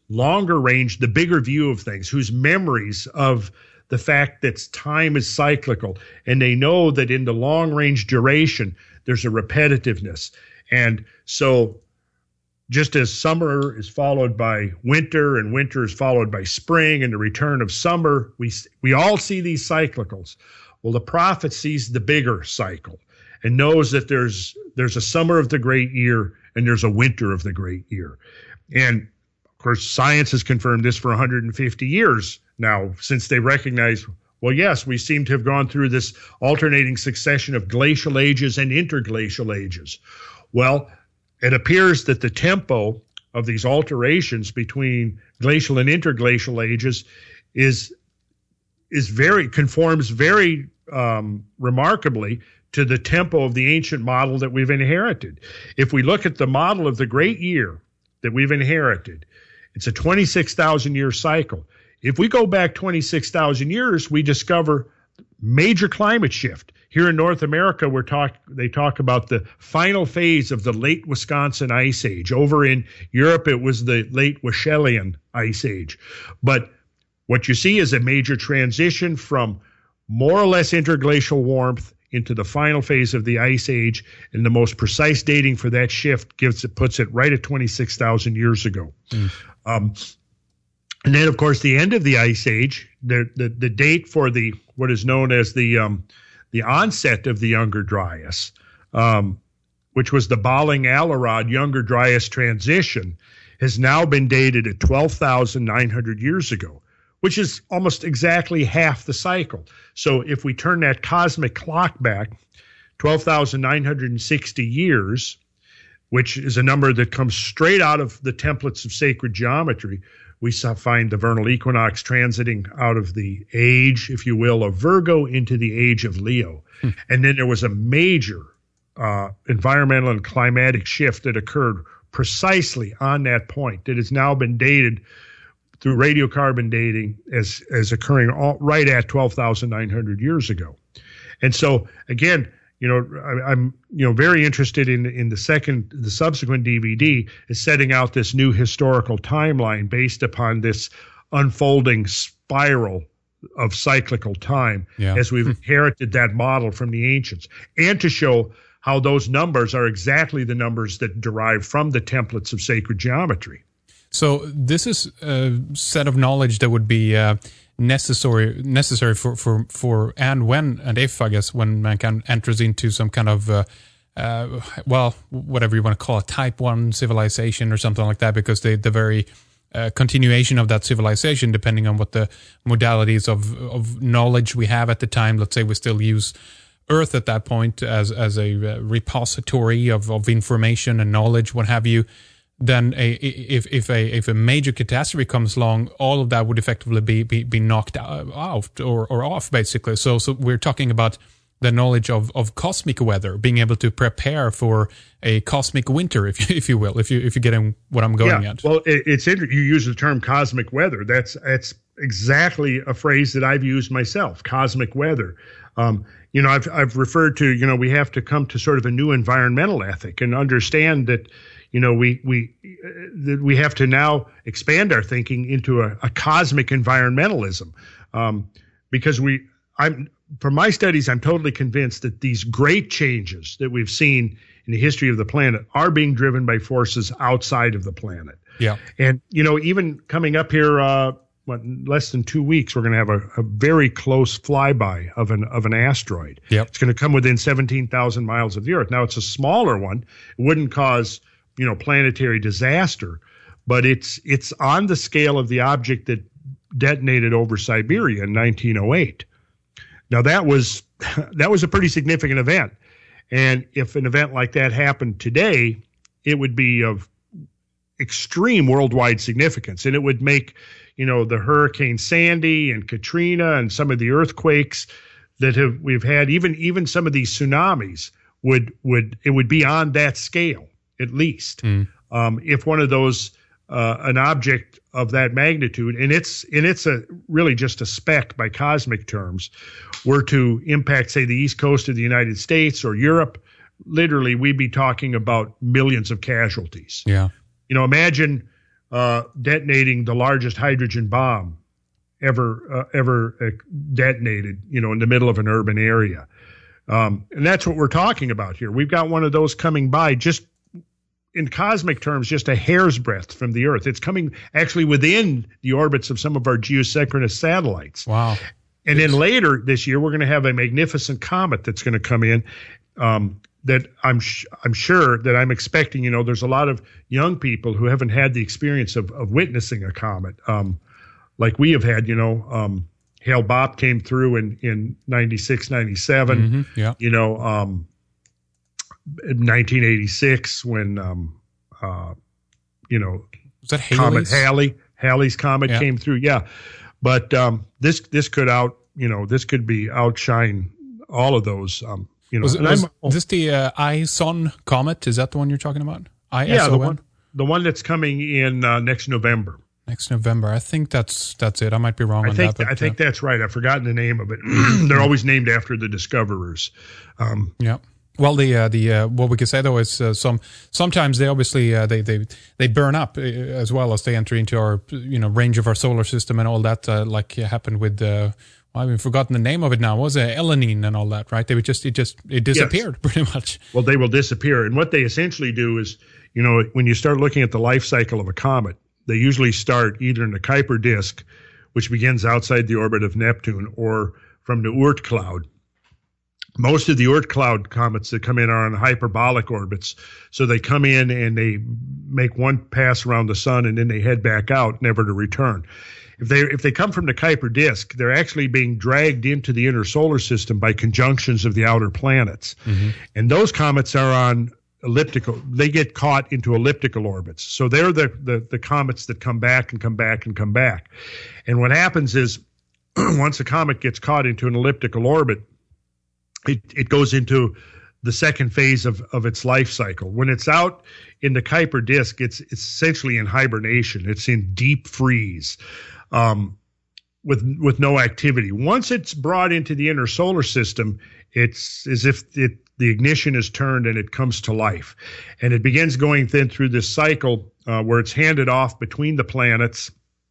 longer range, the bigger view of things, whose memories of the fact that time is cyclical, and they know that in the long range duration, there's a repetitiveness. And so just as summer is followed by winter and winter is followed by spring and the return of summer, we we all see these cyclicals. Well, the prophet sees the bigger cycle and knows that there's there's a summer of the great year and there's a winter of the great year. And of course, science has confirmed this for one hundred fifty years now, since they recognize, well, yes, we seem to have gone through this alternating succession of glacial ages and interglacial ages. Well, it appears that the tempo of these alterations between glacial and interglacial ages is is very conforms very um, remarkably to the tempo of the ancient model that we've inherited. If we look at the model of the great year that we've inherited, it's a twenty-six thousand year cycle. If we go back twenty-six thousand years, we discover major climate shift. Here in North America, we're talk, they talk about the final phase of the late Wisconsin Ice Age. Over in Europe, it was the late Wachelian Ice Age. But what you see is a major transition from more or less interglacial warmth into the final phase of the Ice Age, and the most precise dating for that shift gives it puts it right at twenty-six thousand years ago. Mm. Um, and then, of course, the end of the Ice Age, the the, the date for the what is known as the um, the onset of the Younger Dryas, um, which was the Balling-Alarod Younger Dryas transition, has now been dated at twelve thousand nine hundred years ago, which is almost exactly half the cycle. So if we turn that cosmic clock back twelve thousand nine hundred sixty years, which is a number that comes straight out of the templates of sacred geometry, we find the vernal equinox transiting out of the age, if you will, of Virgo into the age of Leo. Hmm. And then there was a major uh, environmental and climatic shift that occurred precisely on that point that has now been dated through radiocarbon dating as, as occurring all, right at twelve thousand nine hundred years ago. And so, again, you know, I, I'm, you know, very interested in, in the second, the subsequent D V D is setting out this new historical timeline based upon this unfolding spiral of cyclical time yeah. as we've inherited that model from the ancients, and to show how those numbers are exactly the numbers that derive from the templates of sacred geometry. So this is a set of knowledge that would be uh, necessary necessary for, for, for and when and if, I guess, when mankind enters into some kind of, uh, uh, well, whatever you want to call it, type one civilization or something like that, because the, the very uh, continuation of that civilization, depending on what the modalities of, of knowledge we have at the time, let's say we still use Earth at that point as, as a repository of, of information and knowledge, what have you, then a, if if a if a major catastrophe comes along, all of that would effectively be be, be knocked out or, or off, basically. So so we're talking about the knowledge of, of cosmic weather, being able to prepare for a cosmic winter, if you, if you will, if you if you're getting what I'm going yeah, at. Well, it, it's interesting. You use the term cosmic weather. That's that's exactly a phrase that I've used myself. Cosmic weather. Um, you know, I've I've referred to. You know, we have to come to sort of a new environmental ethic and understand that. You know, we we uh, we have to now expand our thinking into a, a cosmic environmentalism, um, because we. I'm from my studies, I'm totally convinced that these great changes that we've seen in the history of the planet are being driven by forces outside of the planet. Yeah, and you know, even coming up here, uh, what, less than two weeks, we're going to have a, a very close flyby of an of an asteroid. Yeah, it's going to come within seventeen thousand miles of the Earth. Now, it's a smaller one. It wouldn't cause you know, planetary disaster, but it's it's on the scale of the object that detonated over Siberia in nineteen oh eight. Now that was that was a pretty significant event, and if an event like that happened today, it would be of extreme worldwide significance, and it would make you know the Hurricane Sandy and Katrina and some of the earthquakes that have we've had, even even some of these tsunamis would would it would be on that scale. At least, mm. um, if one of those, uh, an object of that magnitude, and it's and it's a really just a speck by cosmic terms, were to impact, say, the east coast of the United States or Europe, literally we'd be talking about millions of casualties. Yeah, you know, imagine uh, detonating the largest hydrogen bomb ever uh, ever uh, detonated, you know, in the middle of an urban area. Um, and that's what we're talking about here. We've got one of those coming by just in cosmic terms, just a hair's breadth from the Earth. It's coming actually within the orbits of some of our geosynchronous satellites. Wow. And then later this year, we're going to have a magnificent comet that's going to come in um, that I'm sh- I'm sure that I'm expecting. You know, there's a lot of young people who haven't had the experience of, of witnessing a comet um, like we have had. You know, um, Hale-Bopp came through in, in ninety-six, ninety-seven. Mm-hmm, yeah. You know, um, nineteen eighty-six when, um, uh, you know, was that Comet Halley's? Halley, Halley's comet Yeah. came through. Yeah. But um, this this could out, you know, this could be outshine all of those. Um, you know, Was, and was I'm- this the uh, I-S O N comet? Is that the one you're talking about? I S yeah, the O N? one the one that's coming in uh, next November. Next November. I think that's that's it. I might be wrong I on think that. But, I think uh, that's right. I've forgotten the name of it. They're always named after the discoverers. Um, yeah. Well, the uh, the uh, what we could say though is uh, some sometimes they obviously uh, they they they burn up uh, as well as they enter into our you know range of our solar system and all that. Uh, like uh, happened with uh, well, I've forgotten the name of it now. What was it Elanine and all that? Right? They would just it just it disappeared yes. pretty much. Well, they will disappear, and what they essentially do is you know when you start looking at the life cycle of a comet, they usually start either in the Kuiper disk, which begins outside the orbit of Neptune, or from the Oort cloud. Most of the Oort cloud comets that come in are on hyperbolic orbits. So they come in and they make one pass around the sun and then they head back out, never to return. If they if they come from the Kuiper disk, they're actually being dragged into the inner solar system by conjunctions of the outer planets. Mm-hmm. And those comets are on elliptical. They get caught into elliptical orbits. So they're the, the, the comets that come back and come back and come back. And what happens is once a comet gets caught into an elliptical orbit, It, it goes into the second phase of, of its life cycle. When it's out in the Kuiper disk, it's, it's essentially in hibernation. It's in deep freeze um, with with no activity. Once it's brought into the inner solar system, it's as if it, the ignition is turned and it comes to life. And it begins going then through this cycle uh, where it's handed off between the planets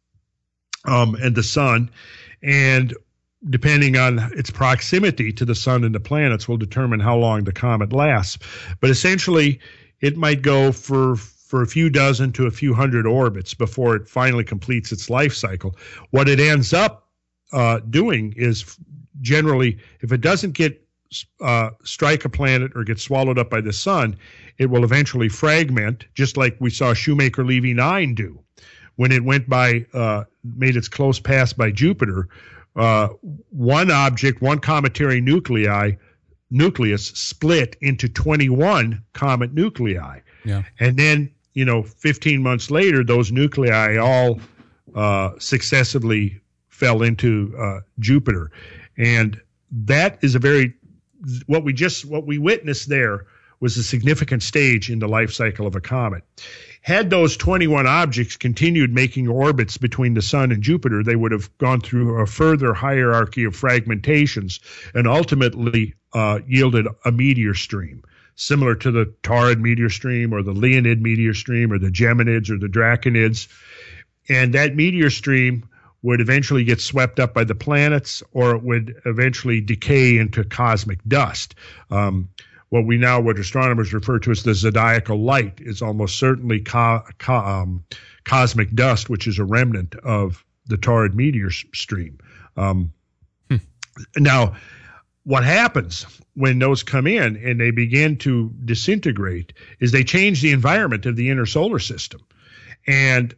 um, and the sun. And depending on its proximity to the sun and the planets will determine how long the comet lasts. But essentially, it might go for for a few dozen to a few hundred orbits before it finally completes its life cycle. What it ends up uh, doing is generally, if it doesn't get uh, strike a planet or get swallowed up by the sun, it will eventually fragment, just like we saw Shoemaker-Levy nine do when it went by, uh, made its close pass by Jupiter. Uh, one object, one cometary nuclei, nucleus split into twenty-one comet nuclei. Yeah. And then, you know, fifteen months later, those nuclei all uh, successively fell into uh, Jupiter. And that is a very, what we just, what we witnessed there was a significant stage in the life cycle of a comet. Had those twenty-one objects continued making orbits between the sun and Jupiter, they would have gone through a further hierarchy of fragmentations and ultimately uh, yielded a meteor stream, similar to the Taurid meteor stream or the Leonid meteor stream or the Geminids or the Draconids. And that meteor stream would eventually get swept up by the planets, or it would eventually decay into cosmic dust. Um, What we now, what astronomers refer to as the zodiacal light, is almost certainly co- co- um, cosmic dust, which is a remnant of the Taurid meteor stream. Um, hmm. Now, what happens when those come in and they begin to disintegrate is they change the environment of the inner solar system. And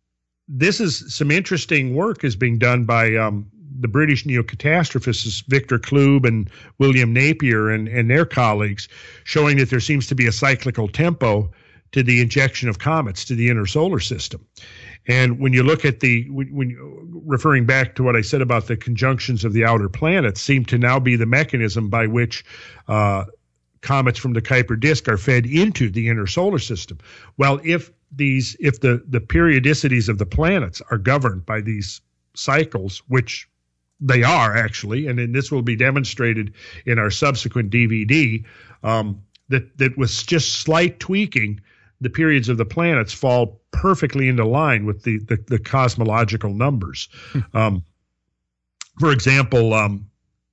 this is some interesting work is being done by um, the British neocatastrophists Victor Klube and William Napier and, and their colleagues, showing that there seems to be a cyclical tempo to the injection of comets to the inner solar system. And when you look at the, when, when referring back to what I said about the conjunctions of the outer planets, seem to now be the mechanism by which uh, comets from the Kuiper disk are fed into the inner solar system. Well, if these, if the, the periodicities of the planets are governed by these cycles, which they are actually, and then this will be demonstrated in our subsequent D V D, um, that, that with just slight tweaking, the periods of the planets fall perfectly into line with the the, the cosmological numbers. um, for example, um,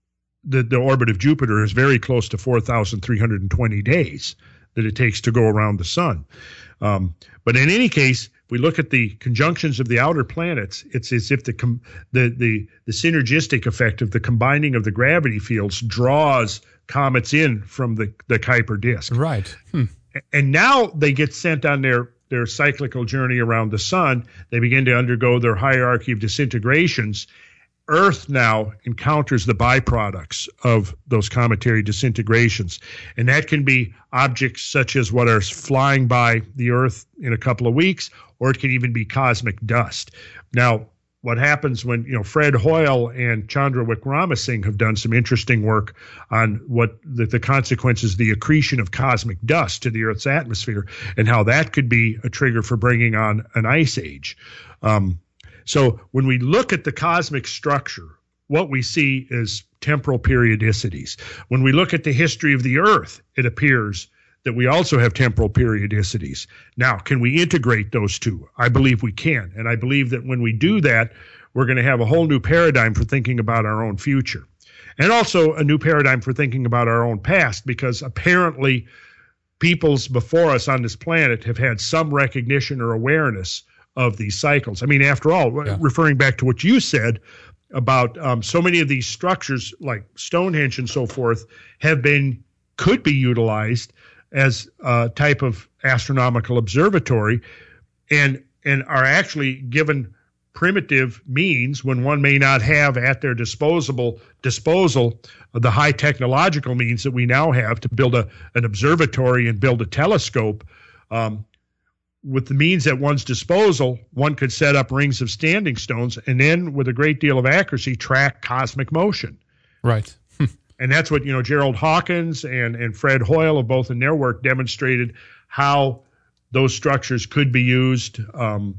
the the orbit of Jupiter is very close to four thousand three hundred twenty days that it takes to go around the sun. Um, but in any case, we look at the conjunctions of the outer planets, it's as if the, com- the the the synergistic effect of the combining of the gravity fields draws comets in from the, the Kuiper disk. Right. Hmm. And now they get sent on their, their cyclical journey around the sun. They begin to undergo their hierarchy of disintegrations. Earth now encounters the byproducts of those cometary disintegrations. And that can be objects such as what are flying by the Earth in a couple of weeks, or it can even be cosmic dust. Now, what happens when, you know, Fred Hoyle and Chandra Wickramasinghe have done some interesting work on what the, the consequences of the accretion of cosmic dust to the Earth's atmosphere and how that could be a trigger for bringing on an ice age. Um, So when we look at the cosmic structure, what we see is temporal periodicities. When we look at the history of the Earth, it appears that we also have temporal periodicities. Now, can we integrate those two? I believe we can. And I believe that when we do that, we're going to have a whole new paradigm for thinking about our own future. And also a new paradigm for thinking about our own past, because apparently peoples before us on this planet have had some recognition or awareness of these cycles. I mean, after all, yeah. referring back to what you said about um, so many of these structures like Stonehenge and so forth have been, could be utilized as a type of astronomical observatory and, and are actually given primitive means when one may not have at their disposable disposal the high technological means that we now have to build a, an observatory and build a telescope. Um, With the means at one's disposal, one could set up rings of standing stones and then, with a great deal of accuracy, track cosmic motion. Right. And that's what, you know, Gerald Hawkins and, and Fred Hoyle have both in their work demonstrated how those structures could be used. Um,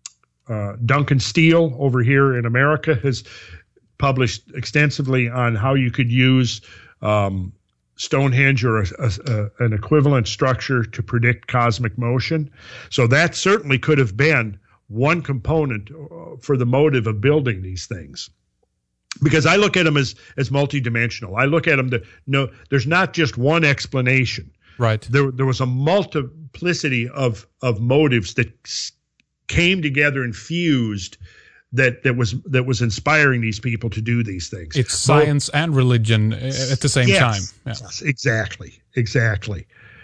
uh, Duncan Steele over here in America has published extensively on how you could use um, Stonehenge or a, a, a, an equivalent structure to predict cosmic motion. So that certainly could have been one component for the motive of building these things. Because I look at them as, as multidimensional. I look at them to no, there's not just one explanation. Right. There, there was a multiplicity of, of motives that came together and fused that that was that was inspiring these people to do these things. It's science Both, and religion at the same yes, time. Yeah. Yes, exactly, exactly.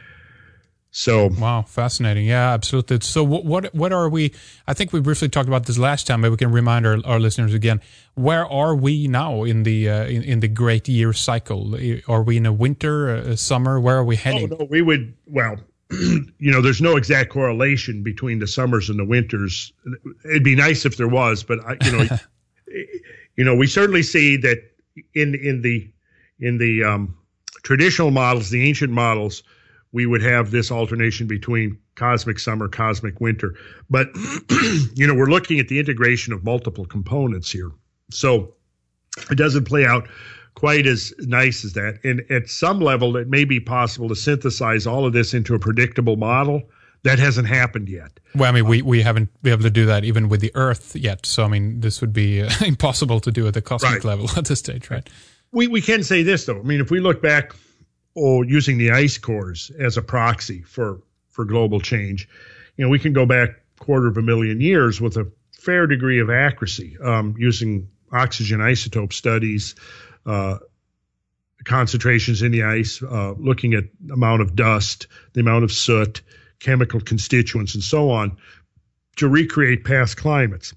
So wow, fascinating. Yeah, absolutely. So what what what are we? I think we briefly talked about this last time, but we can remind our, our listeners again. Where are we now in the uh, in, in the great year cycle? Are we in a winter, a summer? Where are we heading? Oh, no, we would well. You know, there's no exact correlation between the summers and the winters. It'd be nice if there was, but I, you know, you know, we certainly see that in in the in the um, traditional models, the ancient models, we would have this alternation between cosmic summer, cosmic winter. But you know, we're looking at the integration of multiple components here, so it doesn't play out quite as nice as that. And at some level, it may be possible to synthesize all of this into a predictable model. That hasn't happened yet. Well, I mean, we, we haven't been able to do that even with the Earth yet. So, I mean, this would be uh, impossible to do at the cosmic right. level at this stage, right? We we can say this, though. I mean, if we look back, oh, using the ice cores as a proxy for, for global change, you know, we can go back a quarter of a million years with a fair degree of accuracy um, using oxygen isotope studies, Uh, concentrations in the ice, uh, looking at amount of dust, the amount of soot, chemical constituents, and so on, to recreate past climates.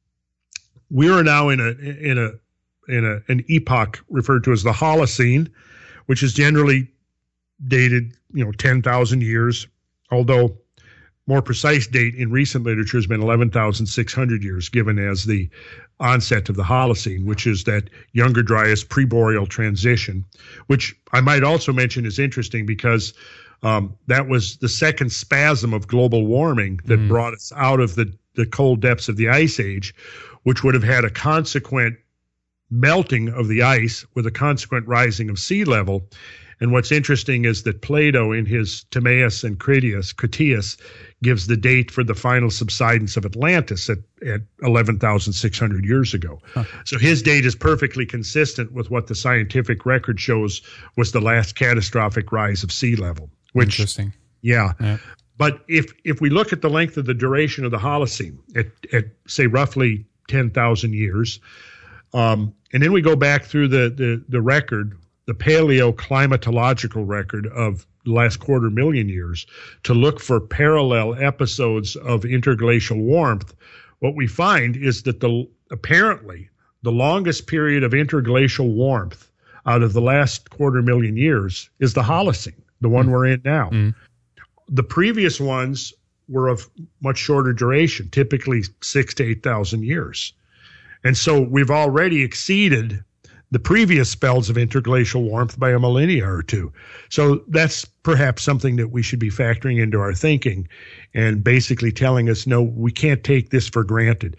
We are now in a in a in a an epoch referred to as the Holocene, which is generally dated, you know, ten thousand years, although more precise date in recent literature has been eleven thousand six hundred years, given as the onset of the Holocene, which is that Younger Dryas pre-boreal transition, which I might also mention is interesting because um, that was the second spasm of global warming that mm. brought us out of the, the cold depths of the Ice Age, which would have had a consequent melting of the ice with a consequent rising of sea level. And what's interesting is that Plato, in his Timaeus and Critias, Critias, gives the date for the final subsidence of Atlantis at, at eleven thousand six hundred years ago. Huh. So his date is perfectly consistent with what the scientific record shows was the last catastrophic rise of sea level. Which, interesting. Yeah. yeah. But if if we look at the length of the duration of the Holocene at, at say, roughly ten thousand years, um, and then we go back through the, the, the record, the paleoclimatological record of the last quarter million years, to look for parallel episodes of interglacial warmth, what we find is that the apparently the longest period of interglacial warmth out of the last quarter million years is the Holocene, the one mm. we're in now. Mm. The previous ones were of much shorter duration, typically six to eight thousand years. And so we've already exceeded the previous spells of interglacial warmth by a millennia or two. So that's perhaps something that we should be factoring into our thinking and basically telling us, no, we can't take this for granted.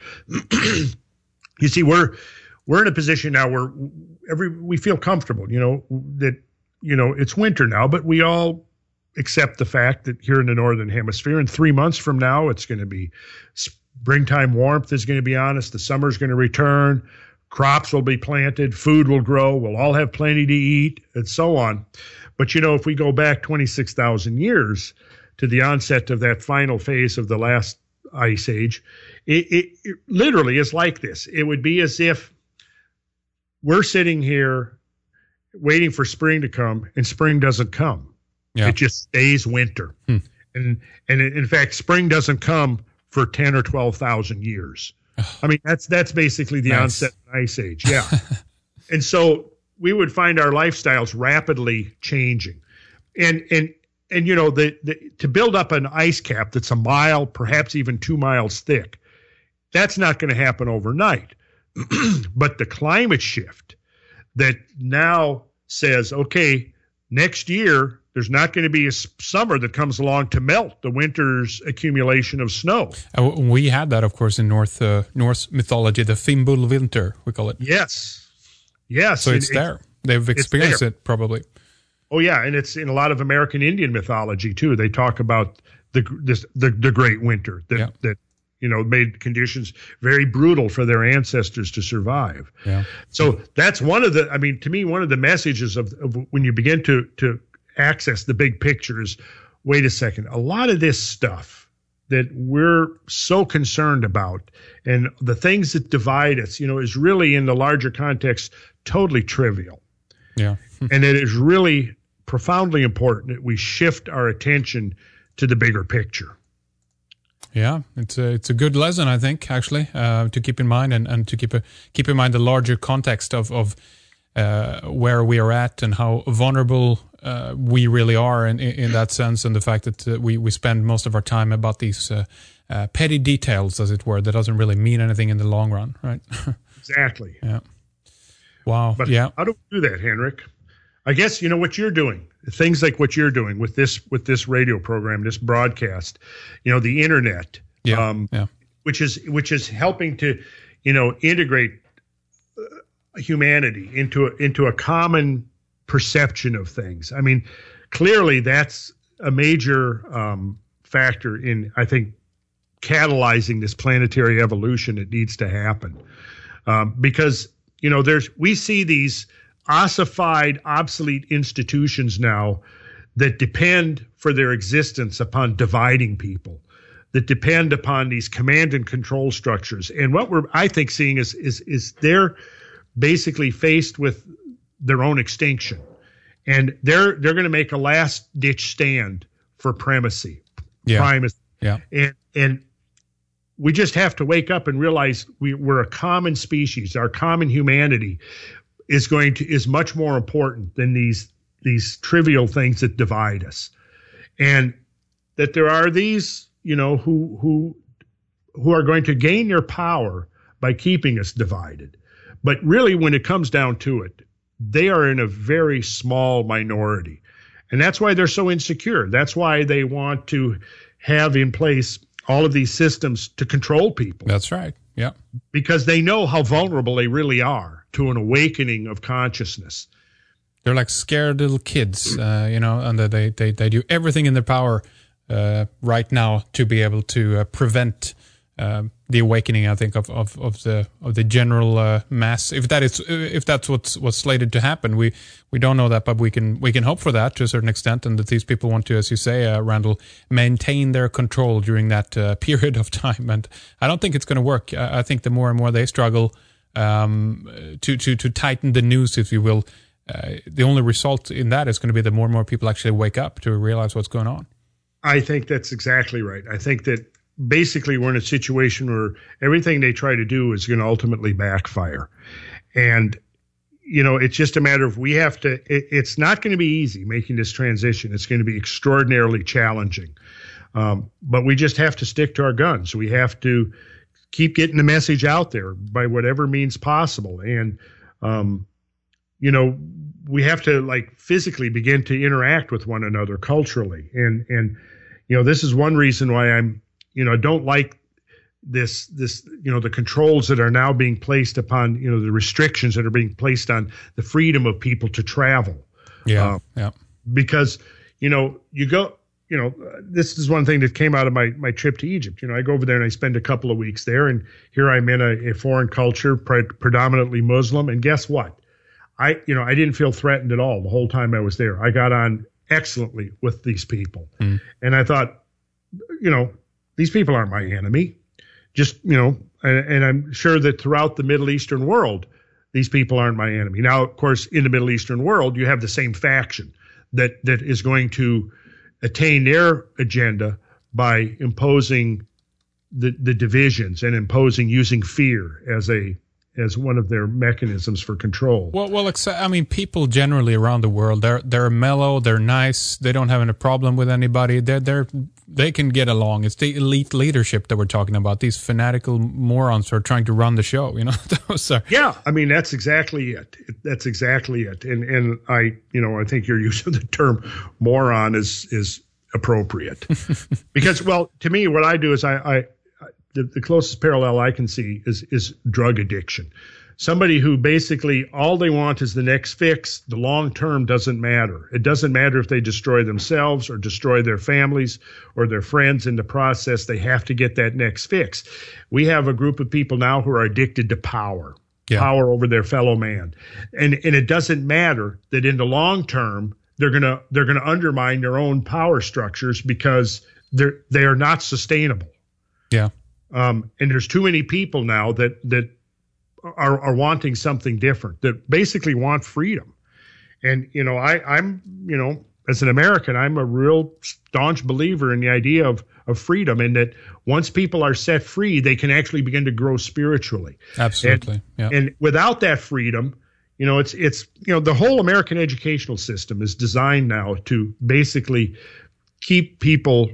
You see, we're we're in a position now where every we feel comfortable, you know, that, you know, it's winter now, but we all accept the fact that here in the Northern Hemisphere, in three months from now, it's going to be springtime warmth is going to be on us. The summer's going to return. Crops will be planted. Food will grow. We'll all have plenty to eat, and so on. But, you know, if we go back twenty-six thousand years to the onset of that final phase of the last ice age, it, it, it literally is like this. It would be as if we're sitting here waiting for spring to come, and spring doesn't come. Yeah. It just stays winter. Hmm. And and in fact, spring doesn't come for ten or twelve thousand years. I mean, that's that's basically the nice. onset of the ice age. Yeah. And so we would find our lifestyles rapidly changing. And and and you know, the, the to build up an ice cap that's a mile, perhaps even two miles thick, that's not going to happen overnight. But the climate shift that now says, okay, next year there's not going to be a summer that comes along to melt the winter's accumulation of snow. Uh, we had that, of course, in North uh, Norse mythology, the Fimbul winter, we call it. Yes, yes. So it's, it's there. They've experienced there. it, probably. Oh yeah, and it's in a lot of American Indian mythology too. They talk about the this the, the Great Winter that yeah. that you know made conditions very brutal for their ancestors to survive. Yeah. So that's one of the. I mean, to me, one of the messages of, of when you begin to to access the big pictures, wait a second, a lot of this stuff that we're so concerned about and the things that divide us, you know, is really in the larger context totally trivial. Yeah. And it is really profoundly important that we shift our attention to the bigger picture. Yeah, it's a, it's a good lesson, I think, actually, uh, to keep in mind and, and to keep a, keep in mind the larger context of, of uh, where we are at and how vulnerable Uh, we really are in, in that sense, and the fact that uh, we, we spend most of our time about these uh, uh, petty details, as it were, that doesn't really mean anything in the long run, right? Exactly. Yeah. Wow. But yeah. how do we do that, Henrik? I guess, you know, what you're doing, things like what you're doing with this with this radio program, this broadcast, you know, the internet, yeah. Um, yeah. which is which is helping to, you know, integrate uh, humanity into a, into a common perception of things. I mean, clearly that's a major um, factor in, I think, catalyzing this planetary evolution that needs to happen. Um, because, you know, there's we see these ossified, obsolete institutions now that depend for their existence upon dividing people, that depend upon these command and control structures. And what we're, I think, seeing is is is they're basically faced with their own extinction, and they're they're going to make a last ditch stand for primacy, yeah. primacy, yeah. And and we just have to wake up and realize we, we're a common species. Our common humanity is going to is much more important than these these trivial things that divide us, and that there are these you know who who who are going to gain their power by keeping us divided. But really, when it comes down to it, they are in a very small minority. And that's why they're so insecure. That's why they want to have in place all of these systems to control people. That's right. Yeah. Because they know how vulnerable they really are to an awakening of consciousness. They're like scared little kids, uh, you know, and they, they, they do everything in their power uh, right now to be able to uh, prevent uh, the awakening, I think, of, of, of the of the general uh, mass. If that is if that's what's what's slated to happen, we we don't know that, but we can we can hope for that to a certain extent, and that these people want to, as you say, uh, Randall, maintain their control during that uh, period of time. And I don't think it's going to work. I, I think the more and more they struggle um, to to to tighten the noose, if you will. Uh, the only result in that is going to be that more and more people actually wake up to realize what's going on. I think that's exactly right. I think that basically we're in a situation where everything they try to do is going to ultimately backfire. And, you know, it's just a matter of we have to, it, it's not going to be easy making this transition. It's going to be extraordinarily challenging. Um, but we just have to stick to our guns. We have to keep getting the message out there by whatever means possible. And, um, you know, we have to like physically begin to interact with one another culturally. And, and, you know, this is one reason why I'm, you know, don't like this, this, you know, the controls that are now being placed upon, you know, the restrictions that are being placed on the freedom of people to travel. Yeah. Uh, yeah. Because, you know, you go, you know, this is one thing that came out of my, my trip to Egypt. You know, I go over there and I spend a couple of weeks there, and here I'm in a, a foreign culture, pre- predominantly Muslim. And guess what? I, you know, I didn't feel threatened at all the whole time I was there. I got on excellently with these people. Mm. And I thought, you know, these people aren't my enemy. Just, you know, and, and I'm sure that throughout the Middle Eastern world, these people aren't my enemy. Now, of course, in the Middle Eastern world, you have the same faction that, that is going to attain their agenda by imposing the, the divisions and imposing using fear as a as one of their mechanisms for control. Well, well, I mean, people generally around the world, they're they're mellow, they're nice, they don't have any problem with anybody. They're they're they can get along. It's the elite leadership that we're talking about. These fanatical morons who are trying to run the show. You know, those are. Yeah, I mean, that's exactly it. That's exactly it. And and I, you know, I think your use of the term moron is is appropriate because, well, to me, what I do is I. I The, the closest parallel I can see is is drug addiction. Somebody who basically all they want is the next fix. The long term doesn't matter. It doesn't matter if they destroy themselves or destroy their families or their friends in the process. They have to get that next fix. We have a group of people now who are addicted to power, yeah. power over their fellow man, and and it doesn't matter that in the long term they're gonna they're gonna undermine their own power structures because they're they are not sustainable. Yeah. Um, and there's too many people now that that are, are wanting something different, that basically want freedom. And, you know, I, I'm, you know, as an American, I'm a real staunch believer in the idea of, of freedom, and that once people are set free, they can actually begin to grow spiritually. Absolutely. And, yeah. and without that freedom, you know, it's, it's, you know, the whole American educational system is designed now to basically keep people,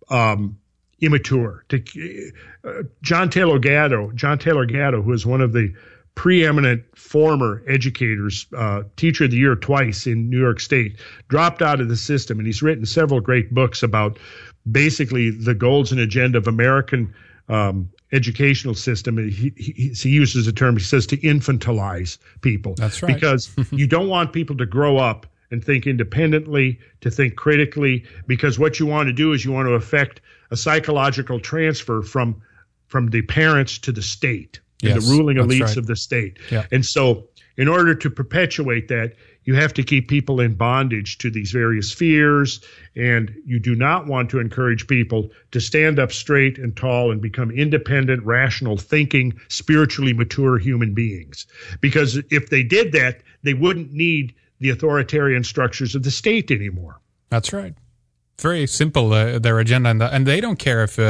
um, immature. To, uh, John Taylor Gatto, John Taylor Gatto, who is one of the preeminent former educators, uh, teacher of the year twice in New York State, dropped out of the system, and he's written several great books about basically the goals and agenda of American um, educational system. He, he, he uses a term, he says, to infantilize people. That's right. Because you don't want people to grow up and think independently, to think critically, because what you want to do is you want to affect a psychological transfer from from the parents to the state, yes, and the ruling elites right. of the state. Yeah. And so in order to perpetuate that, you have to keep people in bondage to these various fears, and you do not want to encourage people to stand up straight and tall and become independent, rational, thinking, spiritually mature human beings. Because if they did that, they wouldn't need the authoritarian structures of the state anymore. That's right. Very simple, uh, their agenda, and, the, and they don't care if, uh,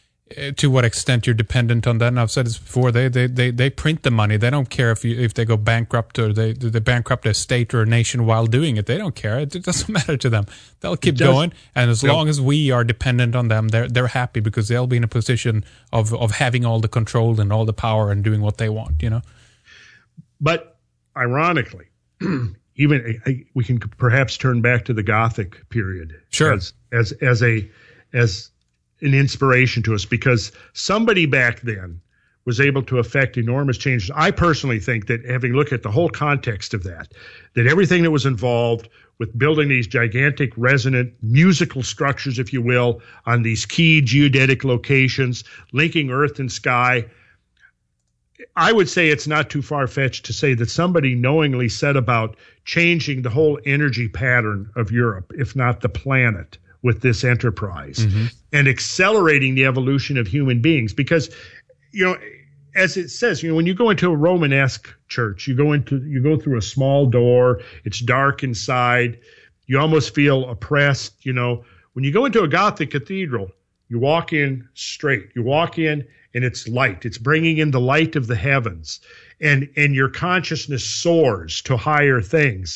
to what extent you're dependent on that. And I've said this before. They they they, they print the money. They don't care if you, if they go bankrupt or they they bankrupt a state or a nation while doing it. They don't care. It, it doesn't matter to them. They'll keep going, and as yep. long as we are dependent on them, they're they're happy because they'll be in a position of of having all the control and all the power and doing what they want. You know. But ironically. Even I, we can perhaps turn back to the Gothic period, sure, as as as a as an inspiration to us, because somebody back then was able to affect enormous changes. I personally think that, having looked at the whole context of that, that everything that was involved with building these gigantic resonant musical structures, if you will, on these key geodetic locations, linking earth and sky, I would say it's not too far-fetched to say that somebody knowingly set about changing the whole energy pattern of Europe, if not the planet, with this enterprise, mm-hmm. and accelerating the evolution of human beings. Because, you know, as it says, you know, when you go into a Romanesque church, you go into you go through a small door, it's dark inside, you almost feel oppressed. You know, when you go into a Gothic cathedral, you walk in straight, you walk in and it's light, it's bringing in the light of the heavens, and and your consciousness soars to higher things.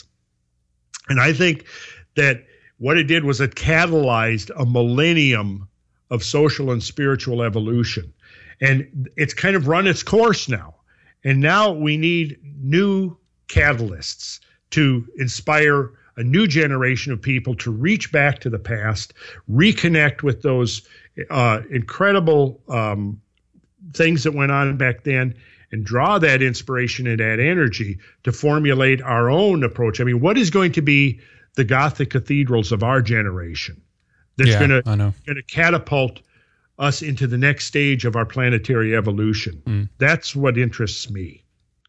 And I think that what it did was it catalyzed a millennium of social and spiritual evolution. And it's kind of run its course now. And now we need new catalysts to inspire a new generation of people to reach back to the past, reconnect with those uh, incredible um, things that went on back then, and draw that inspiration and that energy to formulate our own approach. I mean, what is going to be the Gothic cathedrals of our generation that's yeah, going to going to catapult us into the next stage of our planetary evolution? Mm. That's what interests me.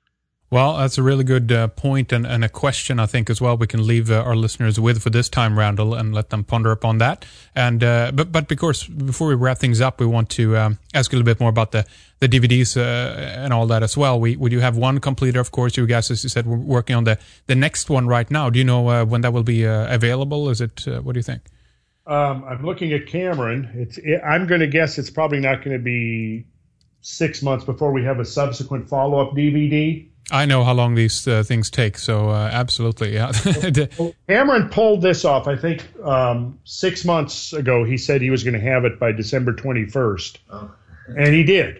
Well, that's a really good uh, point, and, and a question, I think, as well, we can leave uh, our listeners with for this time, Randall, and let them ponder upon that. And uh, but but because before we wrap things up, we want to um, ask you a little bit more about the, the D V Ds uh, and all that as well. We, we do have one completed, of course. You guys, as you said, we're working on the, the next one right now. Do you know uh, when that will be uh, available? Is it, uh, what do you think? Um, I'm looking at Cameron. It's. It, I'm going to guess it's probably not going to be six months before we have a subsequent follow-up D V D. I know how long these uh, things take, so uh, absolutely, yeah. Well, Cameron pulled this off. I think um, six months ago he said he was going to have it by December twenty-first, oh. and he did.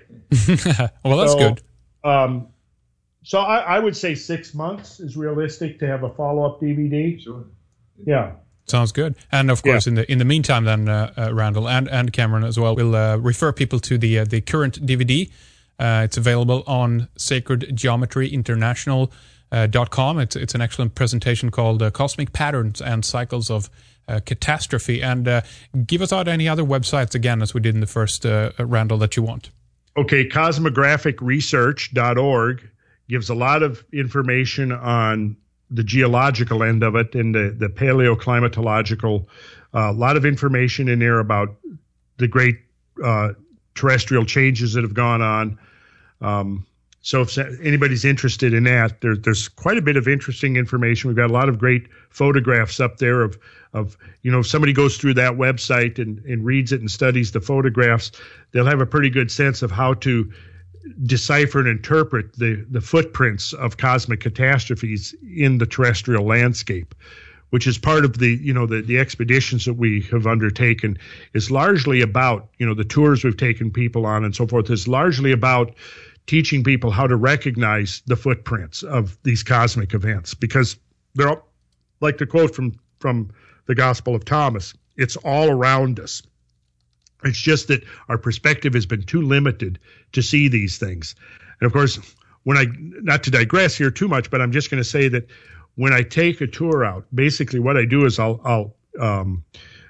Well, that's so, good. Um, so I, I would say six months is realistic to have a follow-up D V D. Sure. Yeah. Sounds good. And of course, yeah. in the in the meantime, then uh, uh, Randall and, and Cameron as well, we'll uh, refer people to the uh, the current D V D. Uh, it's available on sacred geometry international dot com. Uh, it's it's an excellent presentation called uh, Cosmic Patterns and Cycles of uh, Catastrophe. And uh, give us out any other websites again, as we did in the first uh, Randall, that you want. Okay, cosmographic research dot org gives a lot of information on the geological end of it and the, the paleoclimatological. A uh, lot of information in there about the great uh, terrestrial changes that have gone on. Um, so if anybody's interested in that, there, there's quite a bit of interesting information. We've got a lot of great photographs up there of, of you know, if somebody goes through that website and, and reads it and studies the photographs, they'll have a pretty good sense of how to decipher and interpret the, the footprints of cosmic catastrophes in the terrestrial landscape, which is part of the, you know, the, the expeditions that we have undertaken is largely about, you know, the tours we've taken people on and so forth is largely about teaching people how to recognize the footprints of these cosmic events, because they're all, like the quote from, from the Gospel of Thomas, it's all around us. It's just that our perspective has been too limited to see these things. And of course, when I, not to digress here too much, but I'm just going to say that when I take a tour out, basically what I do is I'll, I'll um,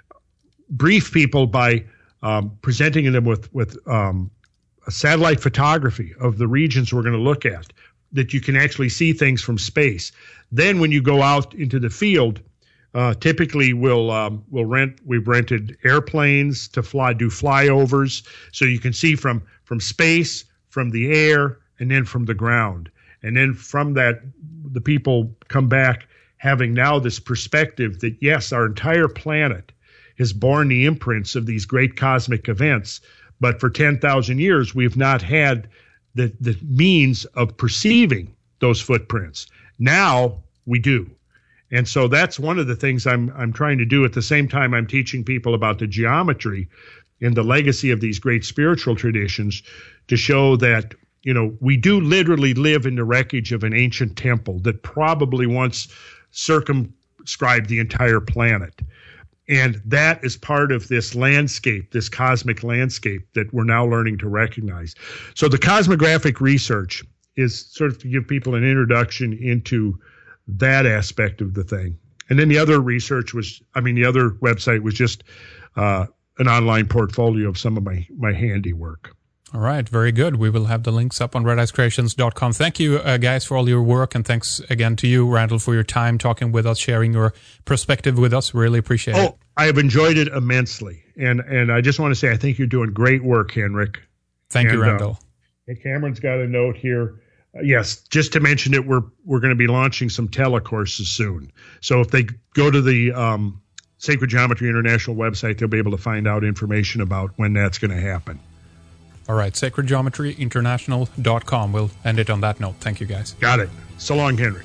brief people by um, presenting them with, with um, a satellite photography of the regions we're going to look at, that you can actually see things from space. Then when you go out into the field, uh, typically we'll um, we'll rent we've rented airplanes to fly do flyovers, so you can see from from space, from the air, and then from the ground. And then from that, the people come back having now this perspective that, yes, our entire planet has borne the imprints of these great cosmic events, but for ten thousand years, we've not had the, the means of perceiving those footprints. Now we do. And so that's one of the things I'm I'm trying to do. At the same time, I'm teaching people about the geometry and the legacy of these great spiritual traditions to show that, you know, we do literally live in the wreckage of an ancient temple that probably once circumscribed the entire planet. And that is part of this landscape, this cosmic landscape that we're now learning to recognize. So the cosmographic research is sort of to give people an introduction into that aspect of the thing. And then the other research was, I mean, the other website was just uh, an online portfolio of some of my, my handiwork. All right, very good. We will have the links up on red ice creations dot com. Thank you, uh, guys, for all your work, and thanks again to you, Randall, for your time talking with us, sharing your perspective with us. Really appreciate oh, it. Oh, I have enjoyed it immensely, and and I just want to say I think you're doing great work, Henrik. Thank and, you, Randall. Uh, Cameron's got a note here. Uh, yes, just to mention it, we're we're going to be launching some telecourses soon. So if they go to the um, Sacred Geometry International website, they'll be able to find out information about when that's going to happen. All right, sacred geometry international dot com. We'll end it on that note. Thank you, guys. Got it. So long, Henry.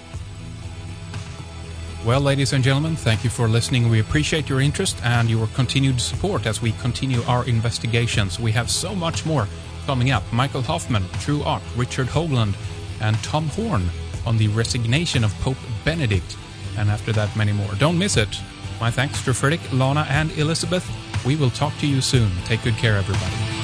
Well, ladies and gentlemen, thank you for listening. We appreciate your interest and your continued support as we continue our investigations. We have so much more coming up. Michael Hoffman, True Art, Richard Hoagland, and Tom Horn on the resignation of Pope Benedict. And after that, many more. Don't miss it. My thanks to Fredrik, Lana, and Elizabeth. We will talk to you soon. Take good care, everybody.